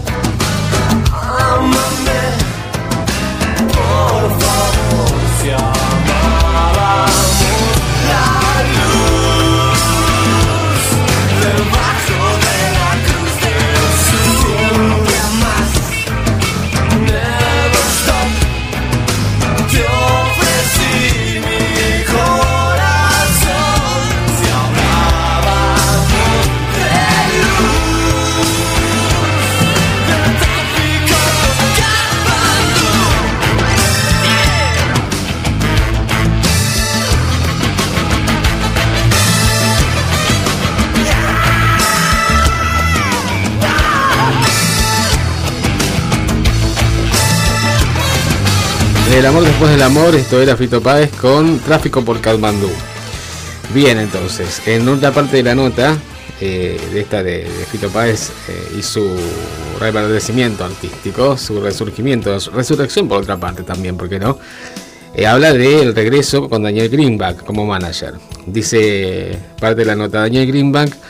ámame, por favor, si amábamos la luz debajo de la cruz del sur. Siempre más, never stop, te ofrecí mi corazón. Si hablábamos de luz, del tráfico por Katmandú. El amor después del amor, esto era Fito Páez con Tráfico por Katmandú. Bien, entonces, en otra parte de la nota, de esta de Fito Páez y su reverdecimiento artístico, su resurgimiento, su resurrección por otra parte también, ¿por qué no? Habla del regreso con Daniel Greenback como manager. Dice parte de la nota: Daniel Greenback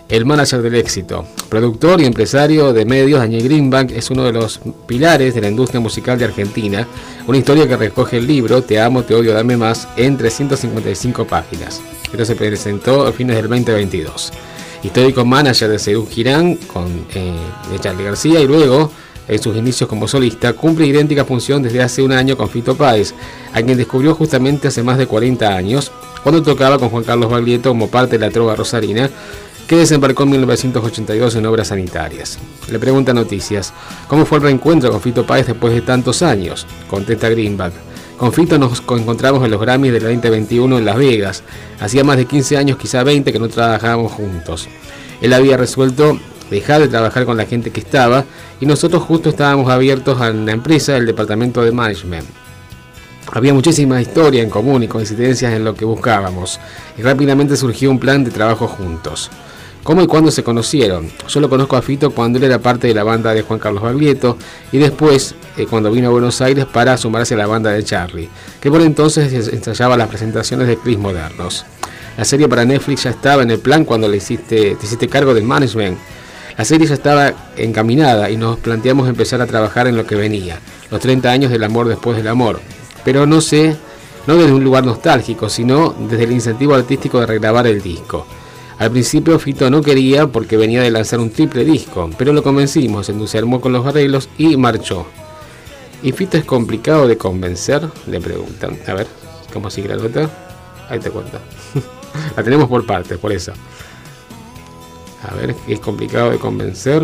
el manager del éxito. Productor y empresario de medios, Daniel Greenbank es uno de los pilares de la industria musical de Argentina. Una historia que recoge el libro Te amo, te odio, dame más en 355 páginas. Esto se presentó a fines del 2022. Histórico manager de Serú Girán de Charly García y luego, en sus inicios como solista, cumple idéntica función desde hace un año con Fito Páez, a quien descubrió justamente hace más de 40 años, cuando tocaba con Juan Carlos Baglietto como parte de la trova rosarina, que desembarcó en 1982 en Obras Sanitarias. Le pregunta Noticias: ¿cómo fue el reencuentro con Fito Páez después de tantos años? Contesta Greenback: con Fito nos encontramos en los Grammys del 2021 en Las Vegas. Hacía más de 15 años, quizá 20, que no trabajábamos juntos. Él había resuelto dejar de trabajar con la gente que estaba y nosotros justo estábamos abiertos a la empresa del departamento de management. Había muchísima historia en común y coincidencias en lo que buscábamos y rápidamente surgió un plan de trabajo juntos. ¿Cómo y cuándo se conocieron? Yo lo conozco a Fito cuando él era parte de la banda de Juan Carlos Baglietto y después cuando vino a Buenos Aires para sumarse a la banda de Charly, que por entonces ensayaba las presentaciones de Cris Modernos. La serie para Netflix ya estaba en el plan cuando te hiciste cargo del management. La serie ya estaba encaminada y nos planteamos empezar a trabajar en lo que venía, los 30 años del amor después del amor. Pero no desde un lugar nostálgico, sino desde el incentivo artístico de regrabar el disco. Al principio Fito no quería porque venía de lanzar un triple disco, pero lo convencimos, se entusiasmó con los arreglos y marchó. ¿Y Fito es complicado de convencer?, le preguntan. A ver, ¿cómo sigue la nota? Ahí te cuento. La tenemos por partes, por eso. A ver, ¿es complicado de convencer?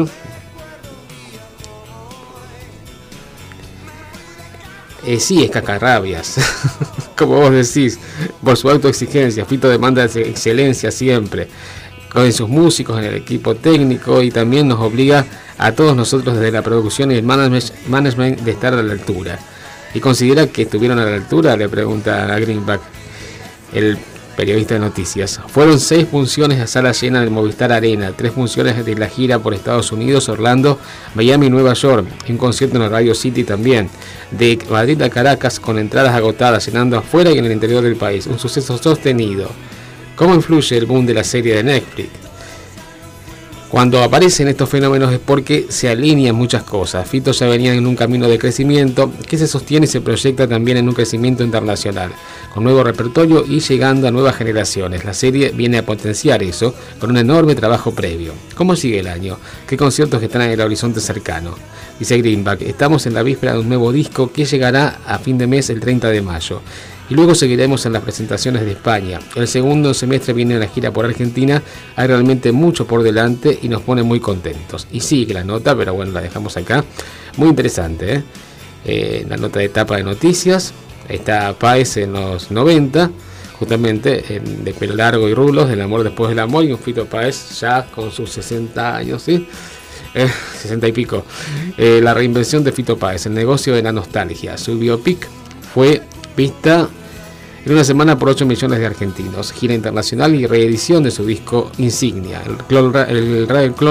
Sí, es cacarrabias, como vos decís, por su autoexigencia. Fito demanda excelencia siempre, con sus músicos, en el equipo técnico, y también nos obliga a todos nosotros desde la producción y el management de estar a la altura. ¿Y considera que estuvieron a la altura?, le pregunta a Greenback, el periodista de Noticias. Fueron 6 funciones a sala llena del Movistar Arena, 3 funciones de la gira por Estados Unidos, Orlando, Miami y Nueva York, y un concierto en el Radio City también, de Madrid a Caracas, con entradas agotadas, llenando afuera y en el interior del país. Un suceso sostenido. ¿Cómo influye el boom de la serie de Netflix? Cuando aparecen estos fenómenos es porque se alinean muchas cosas. Fito ya venía en un camino de crecimiento que se sostiene y se proyecta también en un crecimiento internacional, con nuevo repertorio y llegando a nuevas generaciones. La serie viene a potenciar eso con un enorme trabajo previo. ¿Cómo sigue el año? ¿Qué conciertos están en el horizonte cercano? Dice Greenback: estamos en la víspera de un nuevo disco que llegará a fin de mes, el 30 de mayo. Y luego seguiremos en las presentaciones de España. El segundo semestre viene la gira por Argentina. Hay realmente mucho por delante y nos pone muy contentos. Y sigue la nota, pero bueno, la dejamos acá. Muy interesante, la nota de tapa de Noticias. Está Páez en los 90, justamente, de pelo largo y rulos, del amor después del amor, y un Fito Páez ya con sus 60 años, ¿sí? 60 y pico. La reinvención de Fito Páez, el negocio de la nostalgia. Su biopic fue vista en una semana por 8 millones de argentinos. Gira internacional y reedición de su disco insignia. El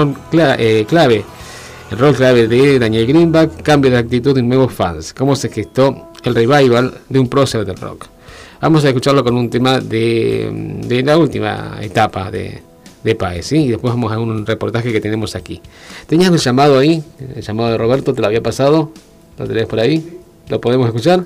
rol clave de Daniel Greenback, cambio de actitud en nuevos fans. Cómo se gestó el revival de un prócer del rock. Vamos a escucharlo con un tema de la última etapa de Páez, ¿sí? Y después vamos a un reportaje que tenemos aquí. ¿Tenías el llamado ahí? El llamado de Roberto, ¿te lo había pasado? ¿Lo tenés por ahí? ¿Lo podemos escuchar?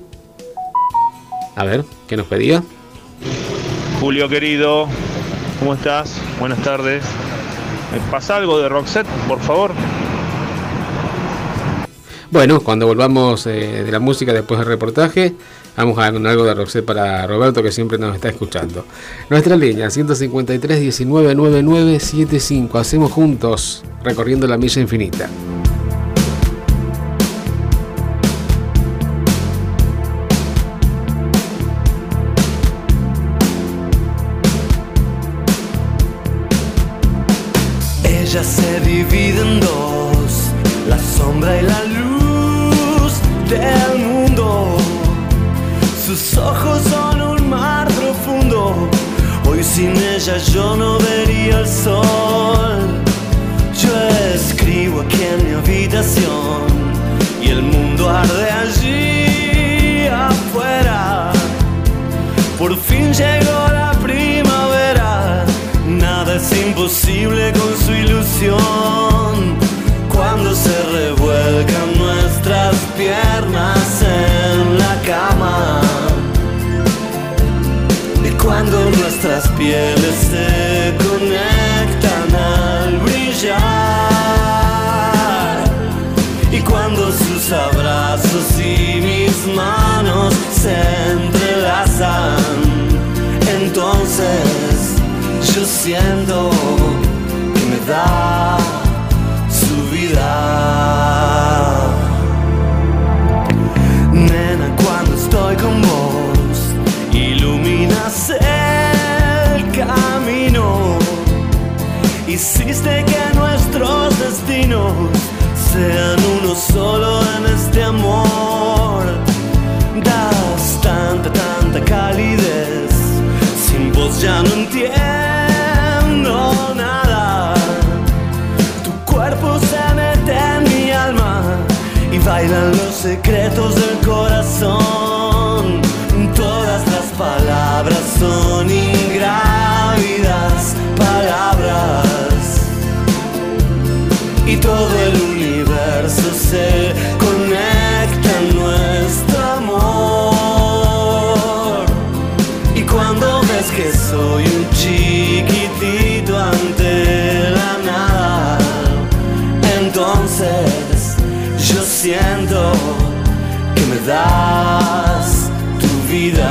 A ver, ¿qué nos pedía? Julio querido, ¿cómo estás? Buenas tardes. ¿Me pasa algo de Roxette, por favor? Bueno, cuando volvamos de la música después del reportaje, vamos a con algo de Roxette para Roberto, que siempre nos está escuchando. Nuestra línea 153 19 99 75. Hacemos juntos recorriendo la milla infinita. Ella se divide en dos, la sombra y la luz del mundo. Sus ojos son un mar profundo. Hoy sin ella yo no vería el sol. Yo escribo aquí en mi habitación y el mundo arde allí afuera. Por fin llegó la primavera, nada es imposible. imposible con su ilusión. Cuando se revuelcan nuestras piernas en la cama, y cuando nuestras pieles se conectan al brillar, y cuando sus abrazos y mis manos se entrelazan, entonces yo siento que me da su vida. Nena, cuando estoy con vos, iluminas el camino. Hiciste que nuestros destinos sean uno solo en este amor. Das tanta, tanta calidez. Sin vos ya no entiendo nada. Tu cuerpo se mete en mi alma y bailan los secretos del corazón. Todas las palabras son ingrávidas palabras, y todo el universo se conecta en nuestro amor. Y cuando ves que soy un chiquitito ante la nada, entonces yo siento que me das tu vida.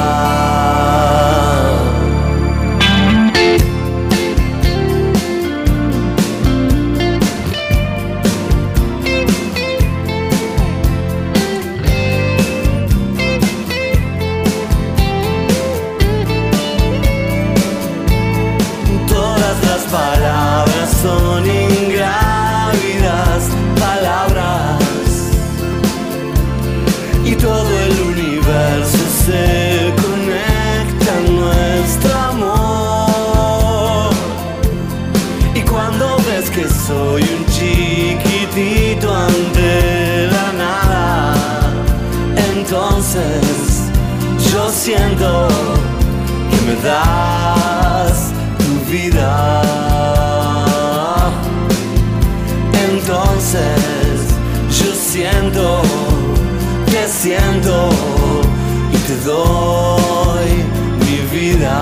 Palabras son ingrávidas palabras, y todo el universo se conecta en nuestro amor. Y cuando ves que soy un chiquitito ante la nada, entonces yo siento que me das tu vida. Entonces yo siento, te siento y te doy mi vida.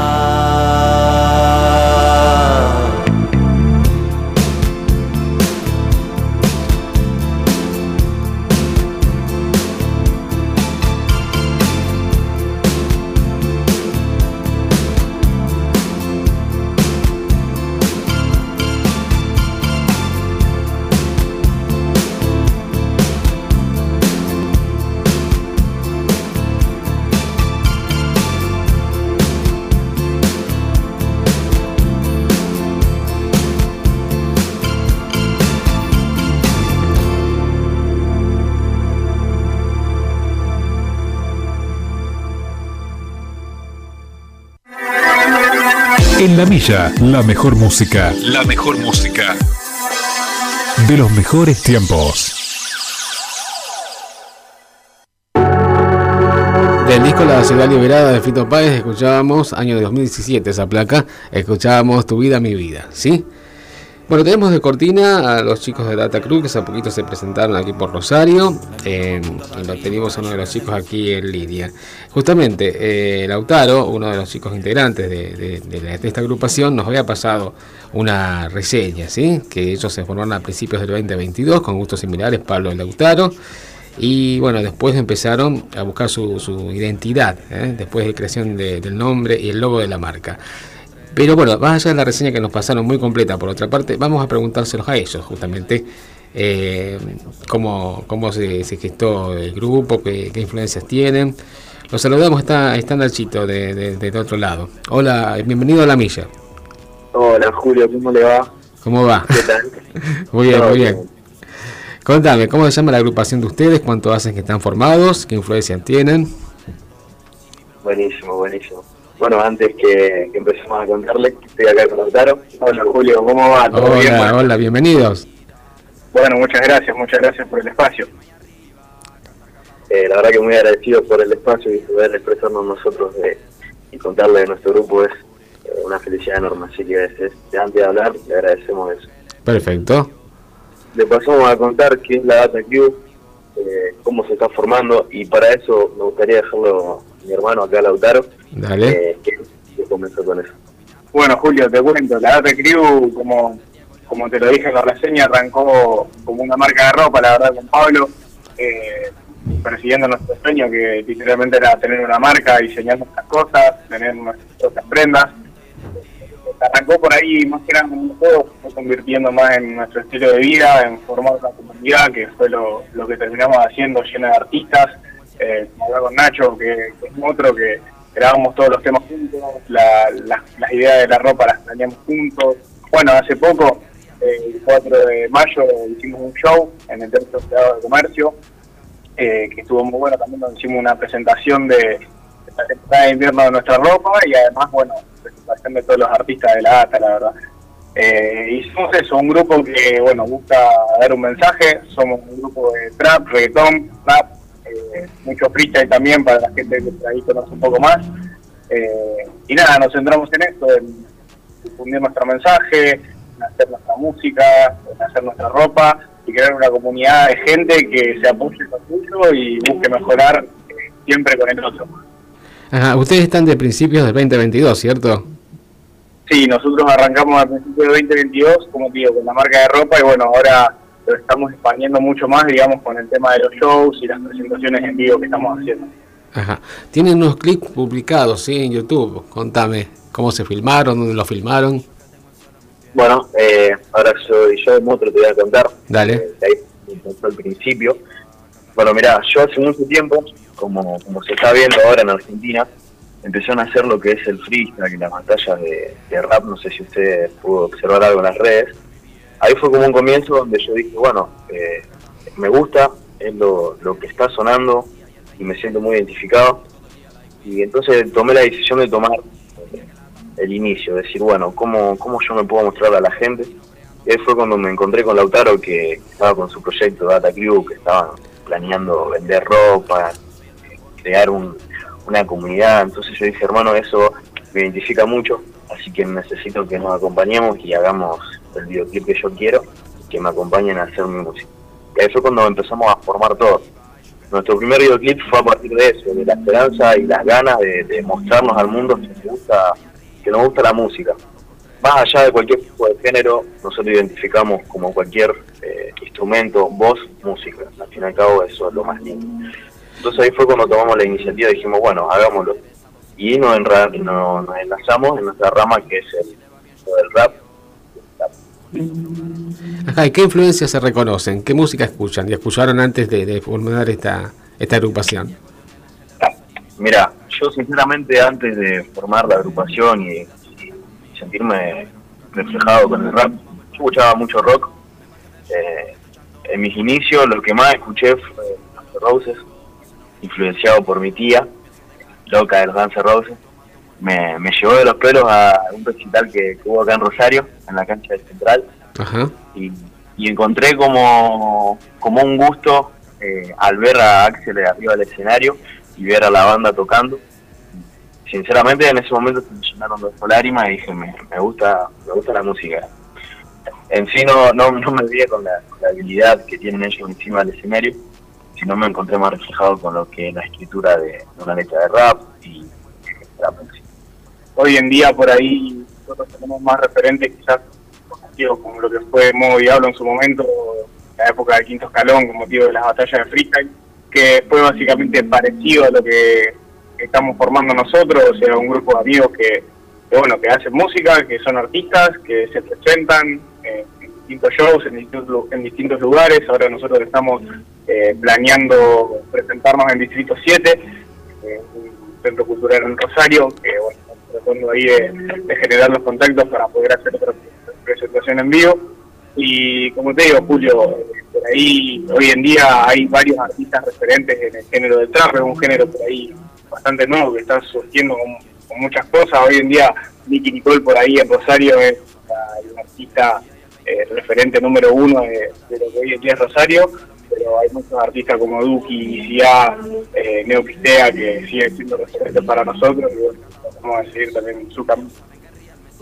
En La Milla, la mejor música. La mejor música. De los mejores tiempos. Del disco La Ciudad Liberada de Fito Páez escuchábamos, año de 2017 esa placa, escuchábamos Tu Vida, Mi Vida, ¿sí? Bueno, tenemos de cortina a los chicos de Data Crew que hace poquito se presentaron aquí por Rosario, y lo tenemos a uno de los chicos aquí en línea. Justamente, Lautaro, uno de los chicos integrantes de esta agrupación, nos había pasado una reseña, ¿sí? Que ellos se formaron a principios del 2022 con gustos similares, Pablo y Lautaro. Y bueno, después empezaron a buscar su identidad, después de creación del nombre y el logo de la marca. Pero bueno, más allá de la reseña que nos pasaron muy completa, por otra parte, vamos a preguntárselos a ellos, justamente, cómo se gestó el grupo, qué influencias tienen. Los saludamos, está Nachito de otro lado. Hola, bienvenido a La Milla. Hola Julio, ¿cómo le va? ¿Cómo va? ¿Qué tal? Muy bien, muy bien. Contame, ¿cómo se llama la agrupación de ustedes? ¿Cuánto hacen que están formados? ¿Qué influencia tienen? Buenísimo, buenísimo. Bueno, antes que empecemos a contarles, estoy acá con Lautaro. Hola Julio, ¿cómo va? ¿Todo hola, bien? Bueno. Hola, bienvenidos. Bueno, muchas gracias por el espacio. La verdad que muy agradecido por el espacio y poder expresarnos nosotros y contarle de nuestro grupo es una felicidad enorme, así que antes de hablar le agradecemos eso. Perfecto. Le pasamos a contar qué es la Data Crew, cómo se está formando, y para eso me gustaría dejarlo a mi hermano acá, Lautaro, Dale. que comenzó con eso. Bueno, Julio, te cuento, la Data Crew, como te lo dije en la reseña, arrancó como una marca de ropa, la verdad, con Pablo, persiguiendo nuestro sueño, que literalmente era tener una marca, diseñar nuestras cosas, tener nuestras propias prendas. Arrancó por ahí, más que nada como un juego, se fue convirtiendo más en nuestro estilo de vida, en formar una comunidad, que fue lo que terminamos haciendo, llena de artistas, como acá con Nacho, que es otro que grabamos todos los temas juntos, las ideas de la ropa las planeamos juntos. Bueno, hace poco, el 4 de mayo, hicimos un show en el Teatro de Comercio, que estuvo muy bueno también, donde hicimos una presentación de la temporada de invierno de nuestra ropa y además, bueno, presentación de todos los artistas de la data, la verdad. Hicimos eso, un grupo que, bueno, busca dar un mensaje, somos un grupo de trap, reggaetón, rap, mucho freestyle también para la gente que por ahí conoce un poco más. Y nada, nos centramos en esto, en difundir nuestro mensaje, en hacer nuestra música, en hacer nuestra ropa y crear una comunidad de gente que se apoye con tuyo y busque mejorar siempre con el otro. Ajá, ustedes están de principios del 2022, ¿cierto? Sí, nosotros arrancamos a principios de 2022, como te digo, con la marca de ropa y bueno, ahora lo estamos expandiendo mucho más, digamos, con el tema de los shows y las presentaciones en vivo que estamos haciendo. Ajá. Tienen unos clips publicados, ¿sí? En YouTube. Contame, ¿cómo se filmaron? ¿Dónde lo filmaron? Bueno, ahora yo otro te voy a contar. Dale. De ahí empezó al principio. Bueno, mirá, yo hace mucho tiempo, como se está viendo ahora en Argentina, empezaron a hacer lo que es el freestyle, las batallas de rap, no sé si usted pudo observar algo en las redes. Ahí fue como un comienzo donde yo dije, bueno, me gusta, es lo que está sonando y me siento muy identificado. Y entonces tomé la decisión de tomar el inicio, decir, bueno, ¿cómo yo me puedo mostrar a la gente? Y ahí fue cuando me encontré con Lautaro, que estaba con su proyecto Data Crew, que estaban planeando vender ropa, crear una comunidad. Entonces yo dije, hermano, eso me identifica mucho, así que necesito que nos acompañemos y hagamos el videoclip que yo quiero, que me acompañen a hacer mi música. Y ahí fue cuando empezamos a formar todo. Nuestro primer videoclip fue a partir de eso, de la esperanza y las ganas de mostrarnos al mundo que nos gusta la música. Más allá de cualquier tipo de género, nosotros identificamos como cualquier instrumento, voz, música. Al fin y al cabo eso es lo más lindo. Entonces ahí fue cuando tomamos la iniciativa y dijimos, bueno, hagámoslo. Y nos enlazamos en nuestra rama, que es el rap. Ajá, ¿y qué influencias se reconocen? ¿Qué música escuchan? ¿Y escucharon antes de formar esta agrupación? Mira, yo sinceramente antes de formar la agrupación y sentirme reflejado con el rap, yo escuchaba mucho rock. En mis inicios lo que más escuché fue Guns N' Roses, influenciado por mi tía, loca de los Guns N' Roses. Me llevó de los pelos a un recital que hubo acá en Rosario, en la cancha del Central. Ajá. Y encontré como un gusto al ver a Axel arriba del escenario y ver a la banda tocando. Sinceramente en ese momento se me llenaron dos lágrimas y dije, me gusta la música. En sí no me vi con la habilidad que tienen ellos encima del escenario, sino me encontré más reflejado con lo que es la escritura de una letra de rap y rap en sí. Hoy en día por ahí nosotros tenemos más referentes quizás como lo que fue Modo Diablo en su momento, la época del Quinto Escalón, con motivo de las batallas de freestyle, que fue básicamente parecido a lo que estamos formando nosotros, o sea, un grupo de amigos que hacen música, que son artistas, que se presentan en distintos shows, en distintos lugares. Ahora nosotros estamos planeando presentarnos en Distrito 7, un centro cultural en Rosario, que bueno, estamos tratando ahí de generar los contactos para poder hacer otra presentación en vivo. Y como te digo, Julio, por ahí hoy en día hay varios artistas referentes en el género del trap, es un género por ahí bastante nuevo que está surgiendo con muchas cosas. Hoy en día Nicky Nicole por ahí en Rosario es una artista referente número uno de lo que hoy en día es Rosario, pero hay muchos artistas como Duki, Cia, Neopistea, que siguen siendo referentes para nosotros y bueno, vamos a seguir también su camino.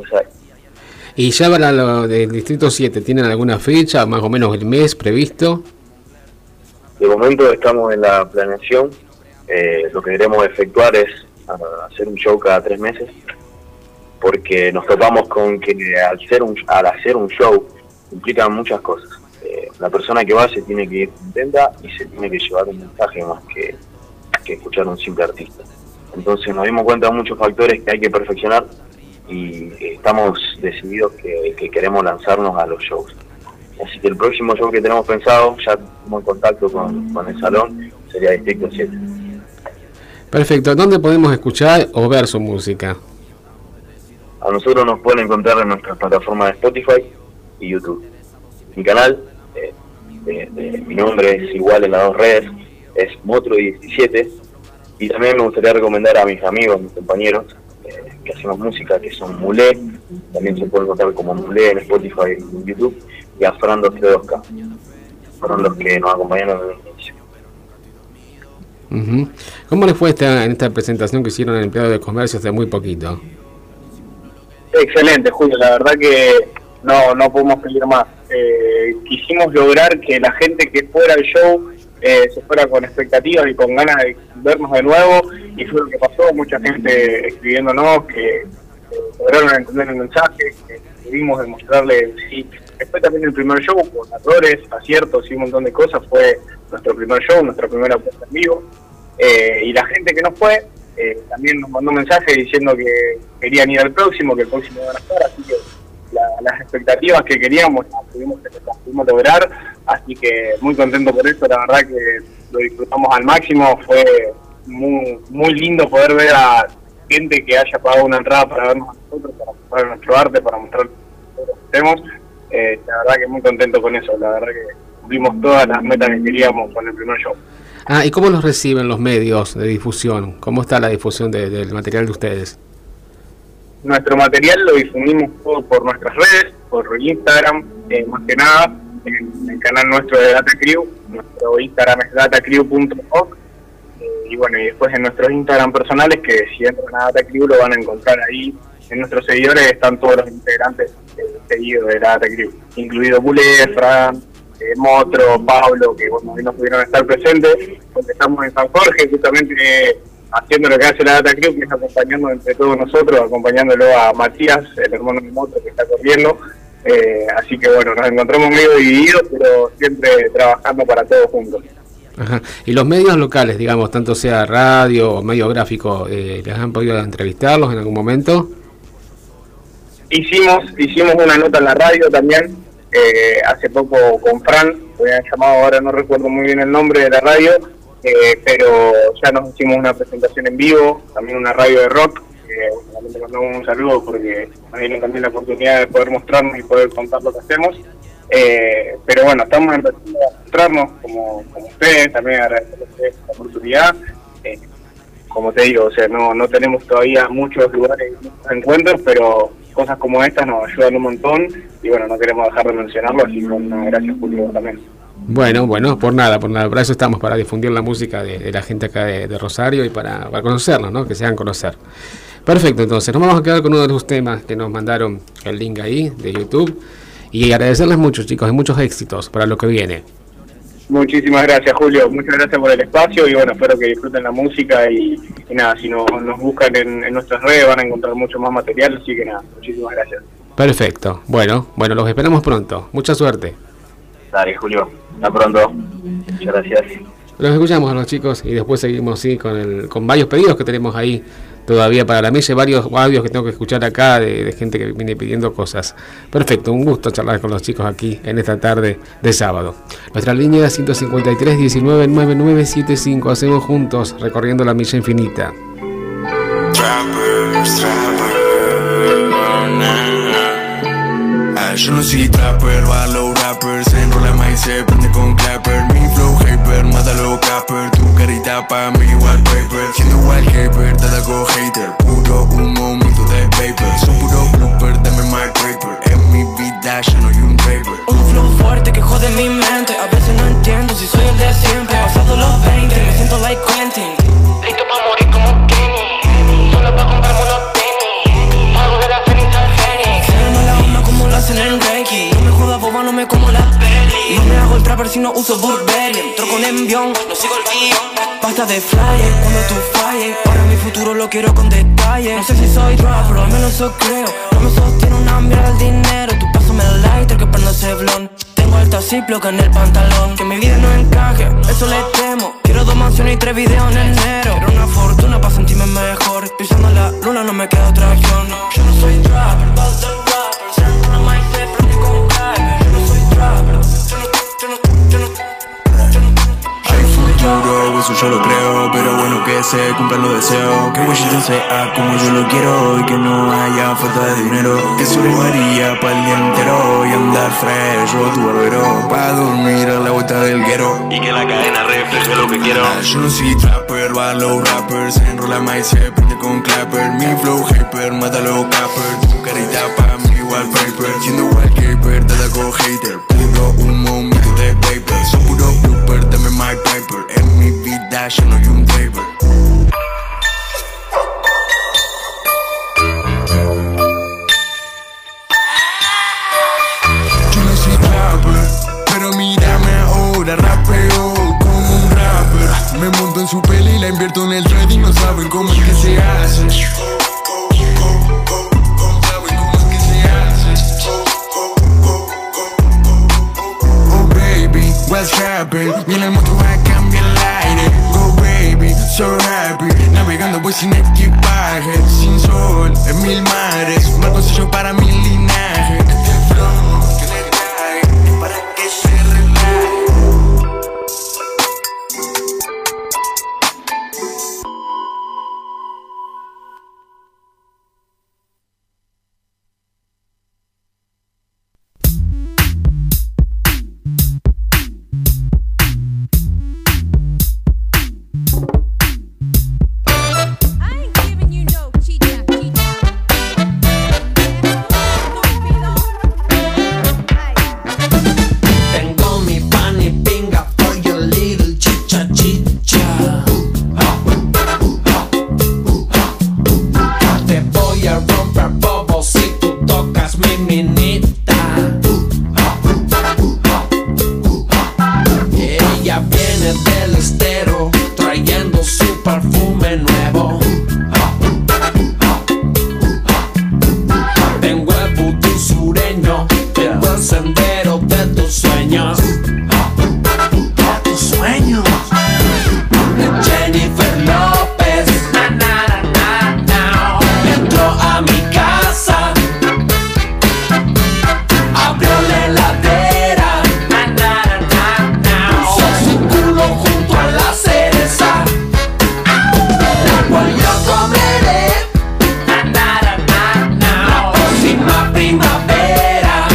después hay. Y ya para lo del Distrito 7, ¿tienen alguna fecha, más o menos el mes previsto? De momento estamos en la planeación. Lo que queremos efectuar es hacer un show cada 3 meses, porque nos topamos con que al hacer un show implican muchas cosas. La persona que va se tiene que ir contenta y se tiene que llevar un mensaje más que escuchar a un simple artista. Entonces nos dimos cuenta de muchos factores que hay que perfeccionar y estamos decididos que queremos lanzarnos a los shows. Así que el próximo show que tenemos pensado, ya estamos en contacto con el salón, sería Distrito 7. Perfecto. ¿Dónde podemos escuchar o ver su música? A nosotros nos pueden encontrar en nuestras plataformas de Spotify y YouTube. Mi canal, mi nombre es igual en las 2 redes, es Motro17. Y también me gustaría recomendar a mis amigos, mis compañeros, que hacemos música, que son Mulé, también se pueden encontrar como Mulé en Spotify y en YouTube, y a Fran 232K. Fueron los que nos acompañaron en el inicio. ¿Cómo les fue en esta presentación que hicieron en el Empleado de Comercio hace muy poquito? Excelente, Julio, la verdad que no podemos pedir más. Quisimos lograr que la gente que fuera al show se fuera con expectativas y con ganas de vernos de nuevo, y fue lo que pasó. Mucha gente escribiéndonos que lograron entender el mensaje, que pudimos demostrarle. Sí, fue también el primer show, con errores, aciertos y un montón de cosas. Fue nuestro primer show, nuestra primera puesta en vivo, y la gente que no fue también nos mandó mensajes diciendo que querían ir al próximo, que el próximo iban a estar, así que las expectativas que queríamos las pudimos lograr, así que muy contento por eso. La verdad que lo disfrutamos al máximo. Fue muy lindo poder ver a gente que haya pagado una entrada para vernos a nosotros, para mostrar nuestro arte, para mostrar lo que hacemos. La verdad que muy contento con eso. La verdad que cumplimos todas las metas que queríamos con el primer show. ¿Y cómo los reciben los medios de difusión? ¿Cómo está la difusión del material de ustedes? Nuestro material lo difundimos todo por nuestras redes, por Instagram, más que nada, en el canal nuestro de Data Crew. Nuestro Instagram es datacrew.org, y bueno, y después en nuestros Instagram personales, que si entran a Data Crew lo van a encontrar ahí. En nuestros seguidores están todos los integrantes seguidos de Data Crew, incluido Bulé, Fran, Motro, Pablo, que bueno, hoy no pudieron estar presentes, porque estamos en San Jorge, justamente haciendo lo que hace la Data Crew, que es acompañando entre todos nosotros, acompañándolo a Matías, el hermano de Motro, que está corriendo. Así que bueno, nos encontramos medio divididos, pero siempre trabajando para todos juntos. Ajá. Y los medios locales, digamos, tanto sea radio o medio gráfico, ¿les han podido entrevistarlos en algún momento? Hicimos una nota en la radio también, hace poco con Fran, me habían llamado, ahora no recuerdo muy bien el nombre de la radio, pero ya nos hicimos una presentación en vivo, también una radio de rock. También te mandamos un saludo porque nos dieron también la oportunidad de poder mostrarnos y poder contar lo que hacemos. Pero bueno, estamos empezando a mostrarnos como ustedes, también agradecerles a ustedes la oportunidad. Como te digo, o sea, no tenemos todavía muchos lugares, muchos encuentros, pero cosas como estas nos ayudan un montón y bueno, no queremos dejar de mencionarlo, así que gracias, Julio, también. Bueno, por nada, para eso estamos, para difundir la música de la gente acá de Rosario y para conocernos, ¿no? Que se hagan conocer. Perfecto, entonces nos vamos a quedar con uno de los temas que nos mandaron el link ahí de YouTube y agradecerles mucho, chicos, y muchos éxitos para lo que viene. Muchísimas gracias, Julio, muchas gracias por el espacio y bueno, espero que disfruten la música y nada, si nos buscan en nuestras redes van a encontrar mucho más material, así que nada, muchísimas gracias. Perfecto, bueno, los esperamos pronto, mucha suerte. Dale, Julio, hasta pronto, muchas gracias. Los escuchamos a los chicos y después seguimos con varios pedidos que tenemos ahí todavía para la mesa, varios audios que tengo que escuchar acá de gente que viene pidiendo cosas. Perfecto, un gusto charlar con los chicos aquí en esta tarde de sábado. Nuestra línea es 153 19 9975. Hacemos juntos recorriendo la milla infinita. Yo no soy trapper, va low rapper, se enrola más y se prende con clapper. Mi flow hyper, mátalo capper, tu carita pa' mi wallpaper. Siendo wallpaper, te hago hater, puro un momento de vapor. Son puro blooper, dame my paper, en mi vida yo no hay un paper. Un flow fuerte que jode mi mente, a veces no entiendo si soy el de siempre. Pasado los 20, me siento like Quentin, listo pa' morir como Kenny, solo pa' comprarme unos tenis, hago de la ceniza al genio. si no uso Burberry. Entro con envión, no sigo el guión. Basta de flyer cuando tú falles. Ahora mi futuro lo quiero con detalle. No sé si soy rap, pero al menos eso creo. No me sostiene una mierda el dinero. Tú pásame el lighter que prende ese blon. Tengo alta ziploc en el pantalón. Que mi vida no encaje, eso le temo. Quiero 2 mansiones y 3 videos en enero. Quiero una fortuna para sentirme mejor. Pisando la luna no me queda otra opción. Yo no soy trapper, but the rapper. Siento una maíz se prende con cracker. Yo no soy trapper. Hay futuro, eso yo lo creo. Pero bueno que se cumplan los deseos. Que Washington sea como yo lo quiero. Y que no haya falta de dinero. Que sobre María para el día entero. Y andar fresh o tu barbero. Pa' dormir a la vuelta del guero. Y que la cadena refleje lo que quiero. Yo no soy trapper, va los rappers. Se enrola maíz, se prende con clapper. Mi flow hyper, mata a los cappers. Tu carita pa' mi wallpaper. Siendo wallpaper, te ataco hater. Puro humo, mito de paper. Son puro blooper, dame my paper. En mi vida yo no soy un driver. Yo no soy trapper, pero mírame ahora, rapeo como un rapper. Me monto en su peli y la invierto en el trading. No saben cómo es que se hace. What's happening? Viene el monstruo a cambiar el aire. Go baby, so happy. Navegando pues sin equipaje. Sin sol, en 1000 mares. Marco sello para mi linaje. Este flow que le trae para que se relaje. Primavera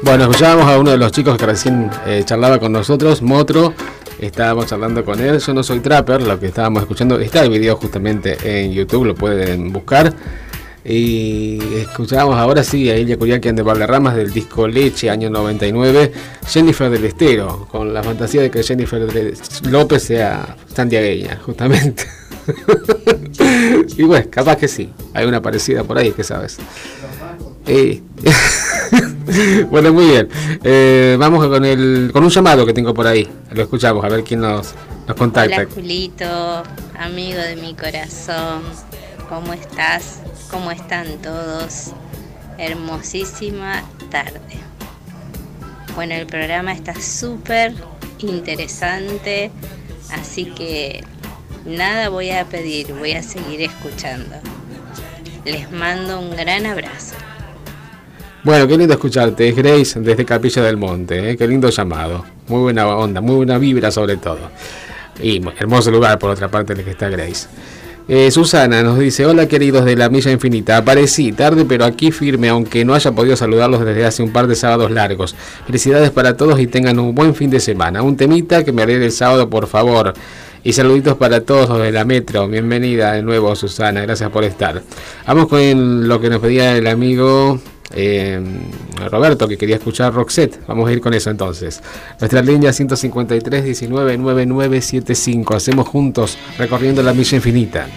Bueno, escuchábamos a uno de los chicos que recién charlaba con nosotros, Motro. Estábamos hablando con él. Yo no soy trapper, lo que estábamos escuchando. Está el video justamente en YouTube, lo pueden buscar. Y escuchábamos ahora sí a Ilia Kuriakian de Valderramas del disco Leche, año 99, Jennifer del Estero, con la fantasía de que Jennifer López sea santiagueña, justamente. Y bueno, capaz que sí, hay una parecida por ahí, que sabes. Bueno, muy bien. Vamos con un llamado que tengo por ahí. Lo escuchamos, a ver quién nos contacta. Hola, Julito, amigo de mi corazón. ¿Cómo estás? ¿Cómo están todos? Hermosísima tarde. Bueno, el programa está súper interesante, así que nada voy a pedir, voy a seguir escuchando. Les mando un gran abrazo. Bueno, qué lindo escucharte, es Grace desde Capilla del Monte, qué lindo llamado, muy buena onda, muy buena vibra sobre todo. Y hermoso lugar por otra parte en el que está Grace. Susana nos dice: hola queridos de la Milla Infinita, aparecí tarde pero aquí firme, aunque no haya podido saludarlos desde hace un par de sábados largos. Felicidades para todos y tengan un buen fin de semana. Un temita que me alegre el sábado, por favor. Y saluditos para todos los de la Metro. Bienvenida de nuevo, Susana, gracias por estar. Vamos con lo que nos pedía el amigo Roberto, que quería escuchar Roxette. Vamos a ir con eso entonces. Nuestra línea 153 19 9975. Hacemos juntos recorriendo la Milla Infinita.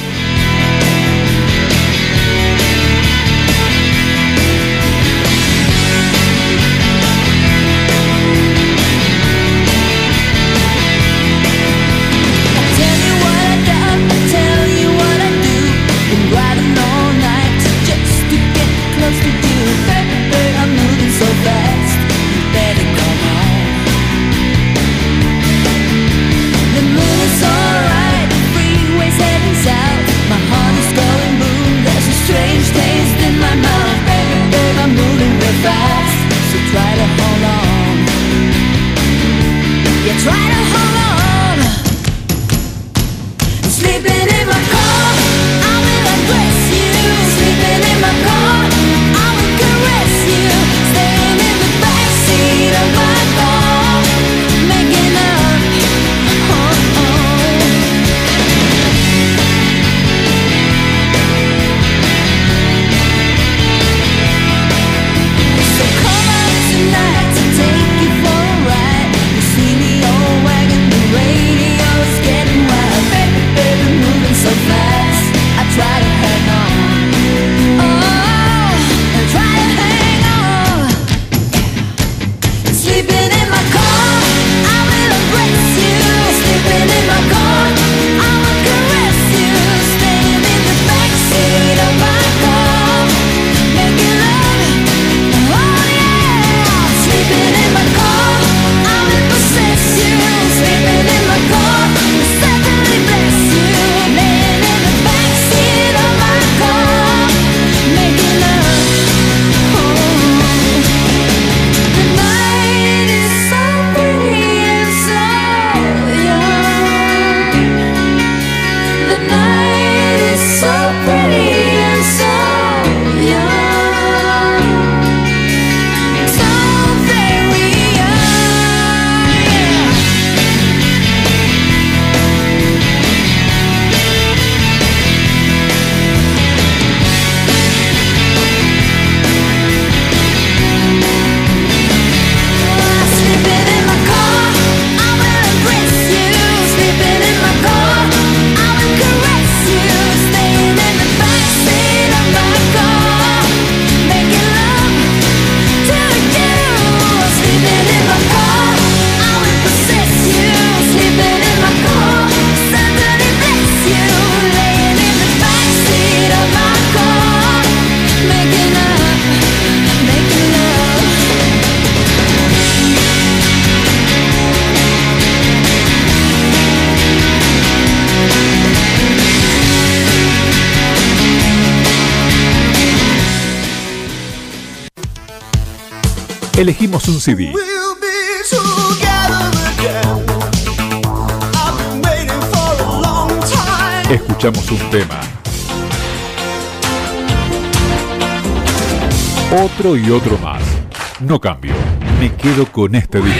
Elegimos un CD. Escuchamos un tema. Otro y otro más. No cambio, me quedo con este disco.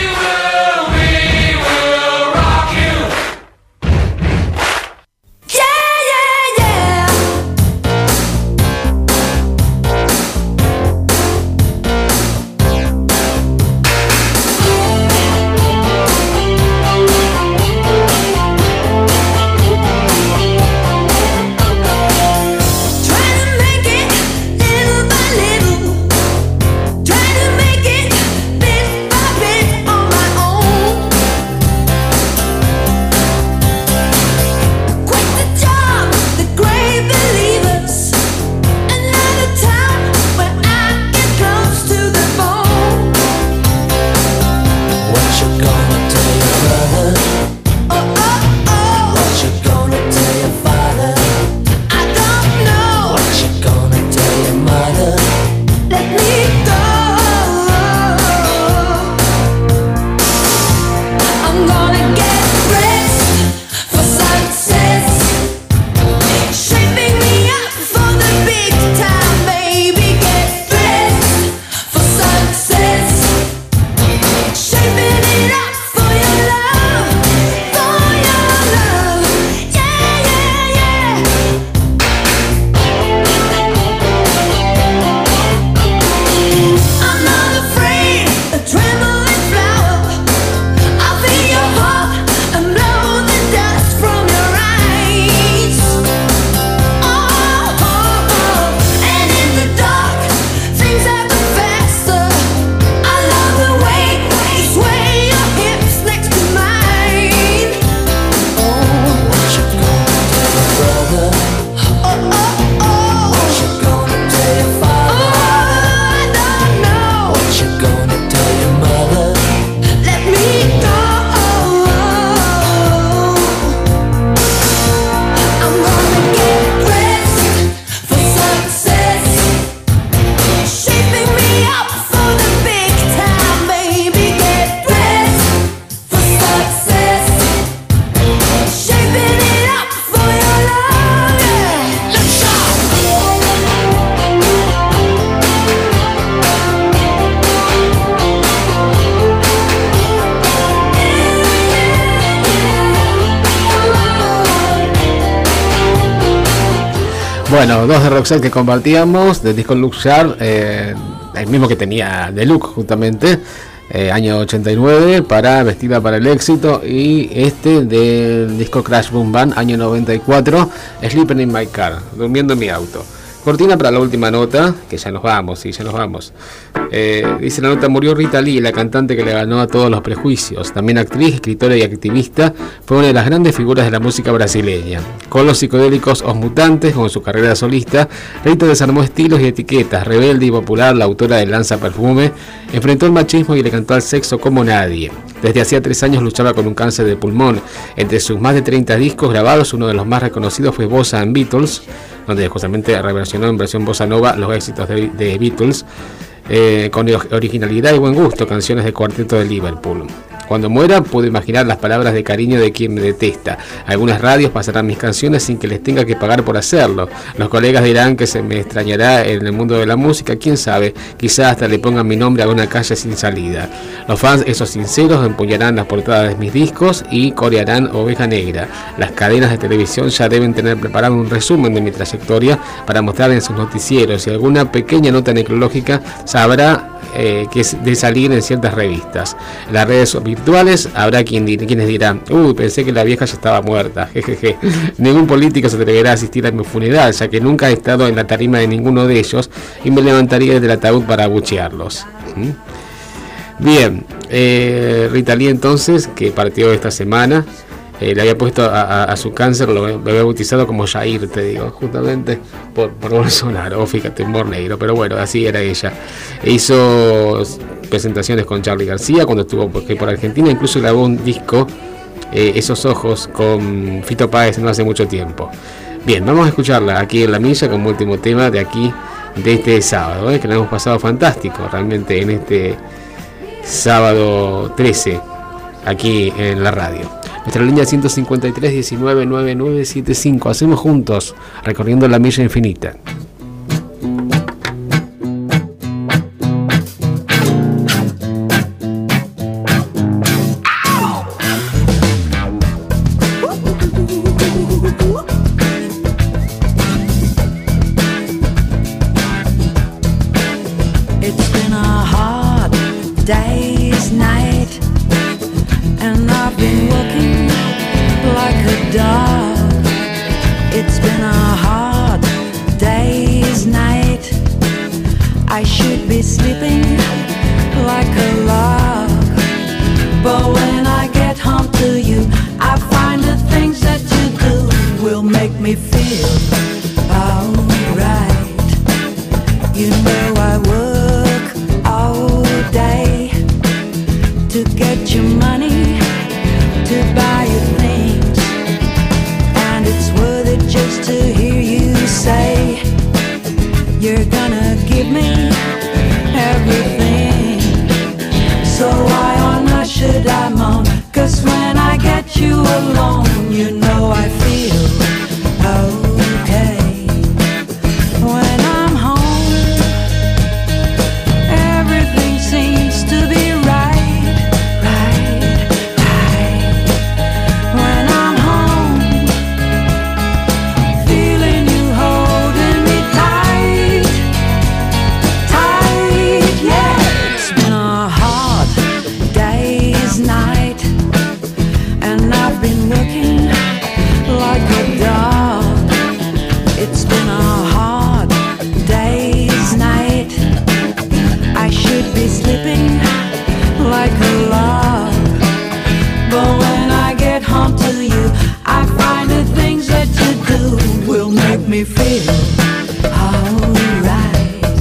Bueno, dos de Roxette que compartíamos, del disco Look Sharp, el mismo que tenía The Look justamente, año 89, para Vestida para el Éxito, y este del disco Crash Boom Band, año 94, Sleeping in My Car, Durmiendo en mi auto. Cortina para la última nota, que ya nos vamos, y ya nos vamos. Dice la nota: murió Rita Lee, la cantante que le ganó a todos los prejuicios. También actriz, escritora y activista, fue una de las grandes figuras de la música brasileña. Con los psicodélicos Os Mutantes, con su carrera solista, Rita desarmó estilos y etiquetas. Rebelde y popular, la autora de Lanza Perfume, enfrentó el machismo y le cantó al sexo como nadie. Desde hacía 3 años luchaba con un cáncer de pulmón. Entre sus más de 30 discos grabados, uno de los más reconocidos fue Bossa and Beatles, donde justamente reversionó en versión bossa nova los éxitos de Beatles, con originalidad y buen gusto, canciones del cuarteto de Liverpool. Cuando muera, puedo imaginar las palabras de cariño de quien me detesta. Algunas radios pasarán mis canciones sin que les tenga que pagar por hacerlo. Los colegas dirán que se me extrañará en el mundo de la música, quién sabe, quizás hasta le pongan mi nombre a una calle sin salida. Los fans, esos sinceros, empuñarán las portadas de mis discos y corearán Oveja Negra. Las cadenas de televisión ya deben tener preparado un resumen de mi trayectoria para mostrar en sus noticieros, y alguna pequeña nota necrológica sabrá que es de salir en ciertas revistas. En las redes virtuales habrá quienes dirán: uy, pensé que la vieja ya estaba muerta, jejeje. Ningún político se atreverá a asistir a mi funeral, ya que nunca he estado en la tarima de ninguno de ellos, y me levantaría del ataúd para abuchearlos. Bien, Rita Lee entonces, que partió esta semana, le había puesto a su cáncer, lo había bautizado como Jair, te digo, justamente por Bolsonaro, fíjate, humor negro, pero bueno, así era ella. Hizo presentaciones con Charly García cuando estuvo por Argentina, incluso grabó un disco, Esos Ojos, con Fito Páez no hace mucho tiempo. Bien, vamos a escucharla aquí en La Milla como último tema de aquí, de este sábado, que lo hemos pasado fantástico realmente en este sábado 13, aquí en la radio. Nuestra línea 153-199975. Hacemos juntos, recorriendo la milla infinita. dog. It's been a hard day's night. I should be sleeping like a log, but when I get home to you, I find the things that you do will make me feel alright. You know I work all day to get your money, to buy you things, and it's worth it just to hear you say you're gonna give me everything. So why on earth should I moan? 'Cause when I get you alone, you know I feel okay. When I'm home, everything seems to be right, right, right. When I'm home, feeling you holding me tight, tight, yeah. It's been a hard day's night, and I've been working like a dog. It's been a hard day's night. I should be sleeping like a log, but when I get home to you, I find the things that you do will make me feel alright.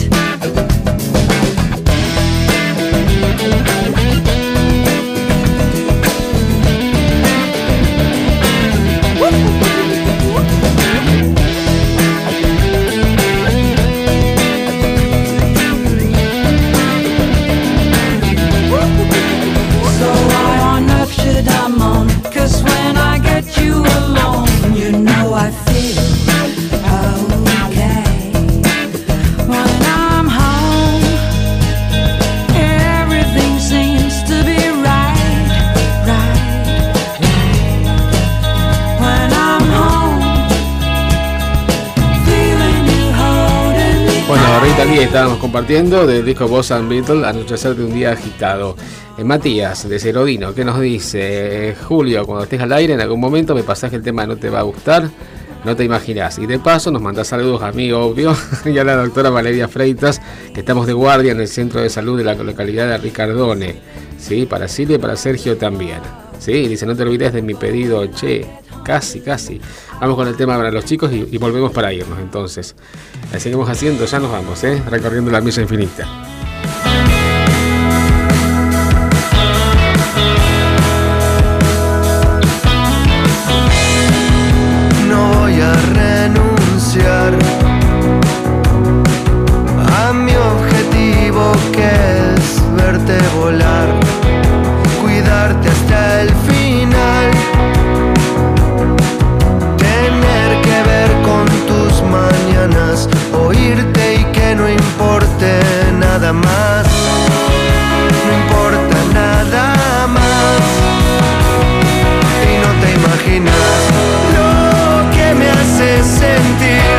So why on earth should I moan? 'Cause when I get you alone, you know I feel okay. When I'm home, everything seems to be right, right, right. When I'm home, feeling you holding me. Bueno, Rita Lee estábamos compartiendo del disco Boss and Beatles, Anochecer de un día agitado. Matías de Cerodino, ¿qué nos dice? Julio, cuando estés al aire en algún momento me pasás que el tema no te va a gustar, no te imaginás. Y de paso nos mandás saludos a mí, obvio, y a la doctora Valeria Freitas, que estamos de guardia en el centro de salud de la localidad de Ricardone. ¿Sí? Para Silvia y para Sergio también. ¿Sí? Dice, no te olvides de mi pedido, che. Casi, casi. Vamos con el tema para los chicos y volvemos para irnos entonces. La seguimos haciendo, ya nos vamos, recorriendo la milla infinita. No voy a renunciar a mi objetivo, que es verte volar, cuidarte hasta el final, tener que ver con tus mañanas, oírte y que no importe nada más, no importa nada más, y no te imaginas lo que me hace sentir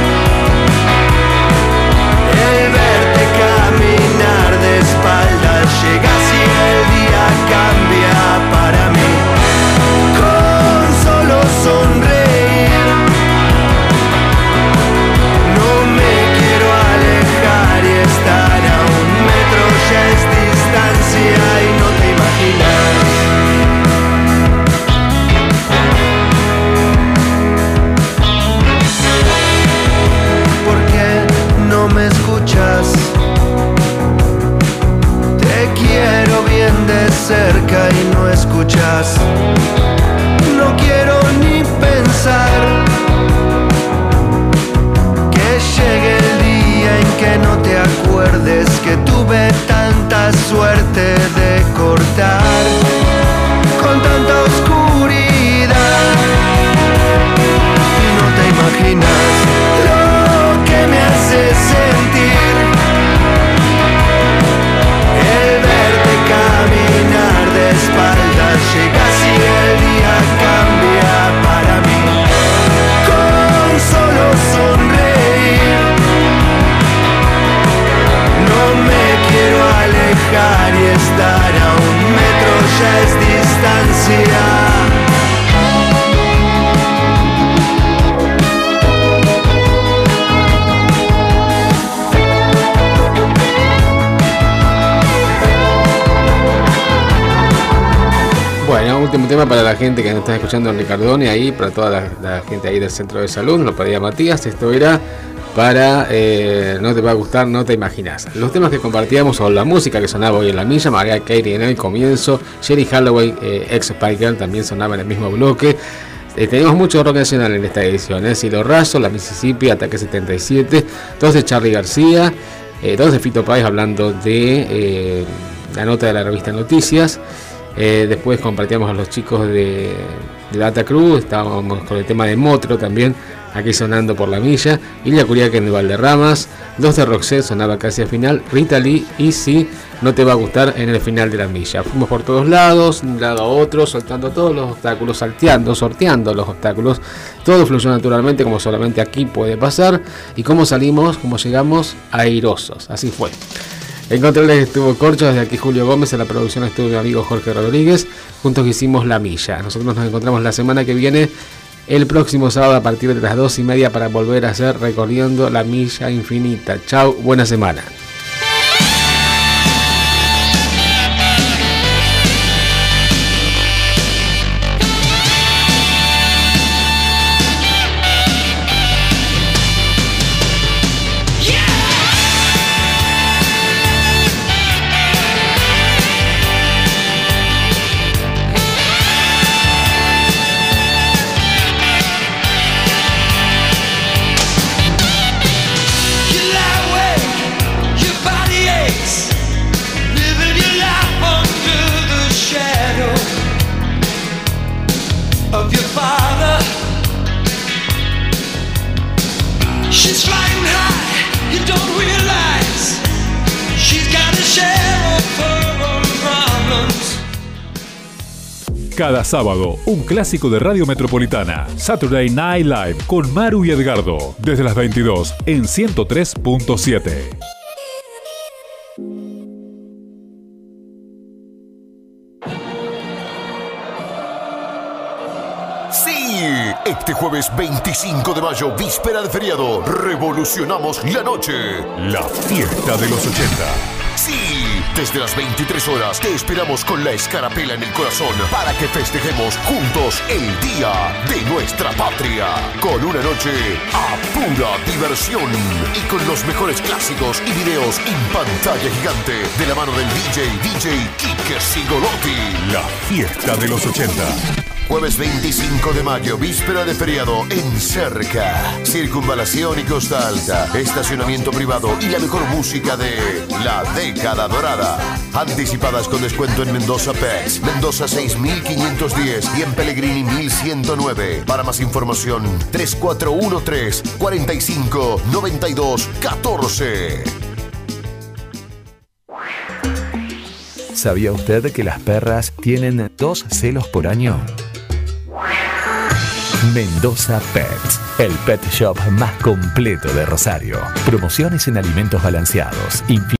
el verte caminar de espaldas. Llegas y el día cambia para mí, con solo sonreír. No me quiero alejar y estar a un último tema para la gente que nos está escuchando en Ricardone, ahí, para toda la gente ahí del centro de salud, nos lo pedía Matías. Esto era para No te va a gustar, no te imaginas. Los temas que compartíamos o la música que sonaba hoy en la milla, Mariah Carey en el comienzo, Jerry Holloway, ex Spiker, también sonaba en el mismo bloque. Tenemos mucho rock nacional en esta edición, Cielo Raso, La Mississippi, Ataque 77, dos de Charly García, dos de Fito Páez hablando de la nota de la revista Noticias. Después compartíamos a los chicos de Data Cruz, estábamos con el tema de Motro también, aquí sonando por la milla, Ilia Curiaca en el Valderramas, dos de Roxette sonaba casi al final, Rita Lee y Sí, No te va a gustar en el final de la milla. Fuimos por todos lados, de un lado a otro, soltando todos los obstáculos, sorteando los obstáculos, todo fluyó naturalmente como solamente aquí puede pasar, y cómo salimos, cómo llegamos airosos, así fue. En controles estuvo Corcho, desde aquí Julio Gómez, en la producción estuvo mi amigo Jorge Rodríguez, juntos hicimos La Milla. Nosotros nos encontramos la semana que viene, el próximo sábado a partir de las 2:30 para volver a hacer Recorriendo la Milla Infinita. Chau, buena semana. Cada sábado, un clásico de Radio Metropolitana, Saturday Night Live con Maru y Edgardo, desde las 22 en 103.7. Este jueves 25 de mayo, víspera de feriado, revolucionamos la noche. La fiesta de los 80. Sí, desde las 23 horas te esperamos con la escarapela en el corazón para que festejemos juntos el Día de nuestra Patria. Con una noche a pura diversión y con los mejores clásicos y videos en pantalla gigante de la mano del DJ Quique Sigolotti. La fiesta de los 80. Jueves 25 de mayo, víspera de feriado en Cerca. Circunvalación y Costa Alta. Estacionamiento privado y la mejor música de la década dorada. Anticipadas con descuento en Mendoza PEX, Mendoza 6510 y en Pellegrini 1109. Para más información, 3413 45 92 14. ¿Sabía usted que las perras tienen 2 celos por año? Mendoza Pets, el pet shop más completo de Rosario. Promociones en alimentos balanceados,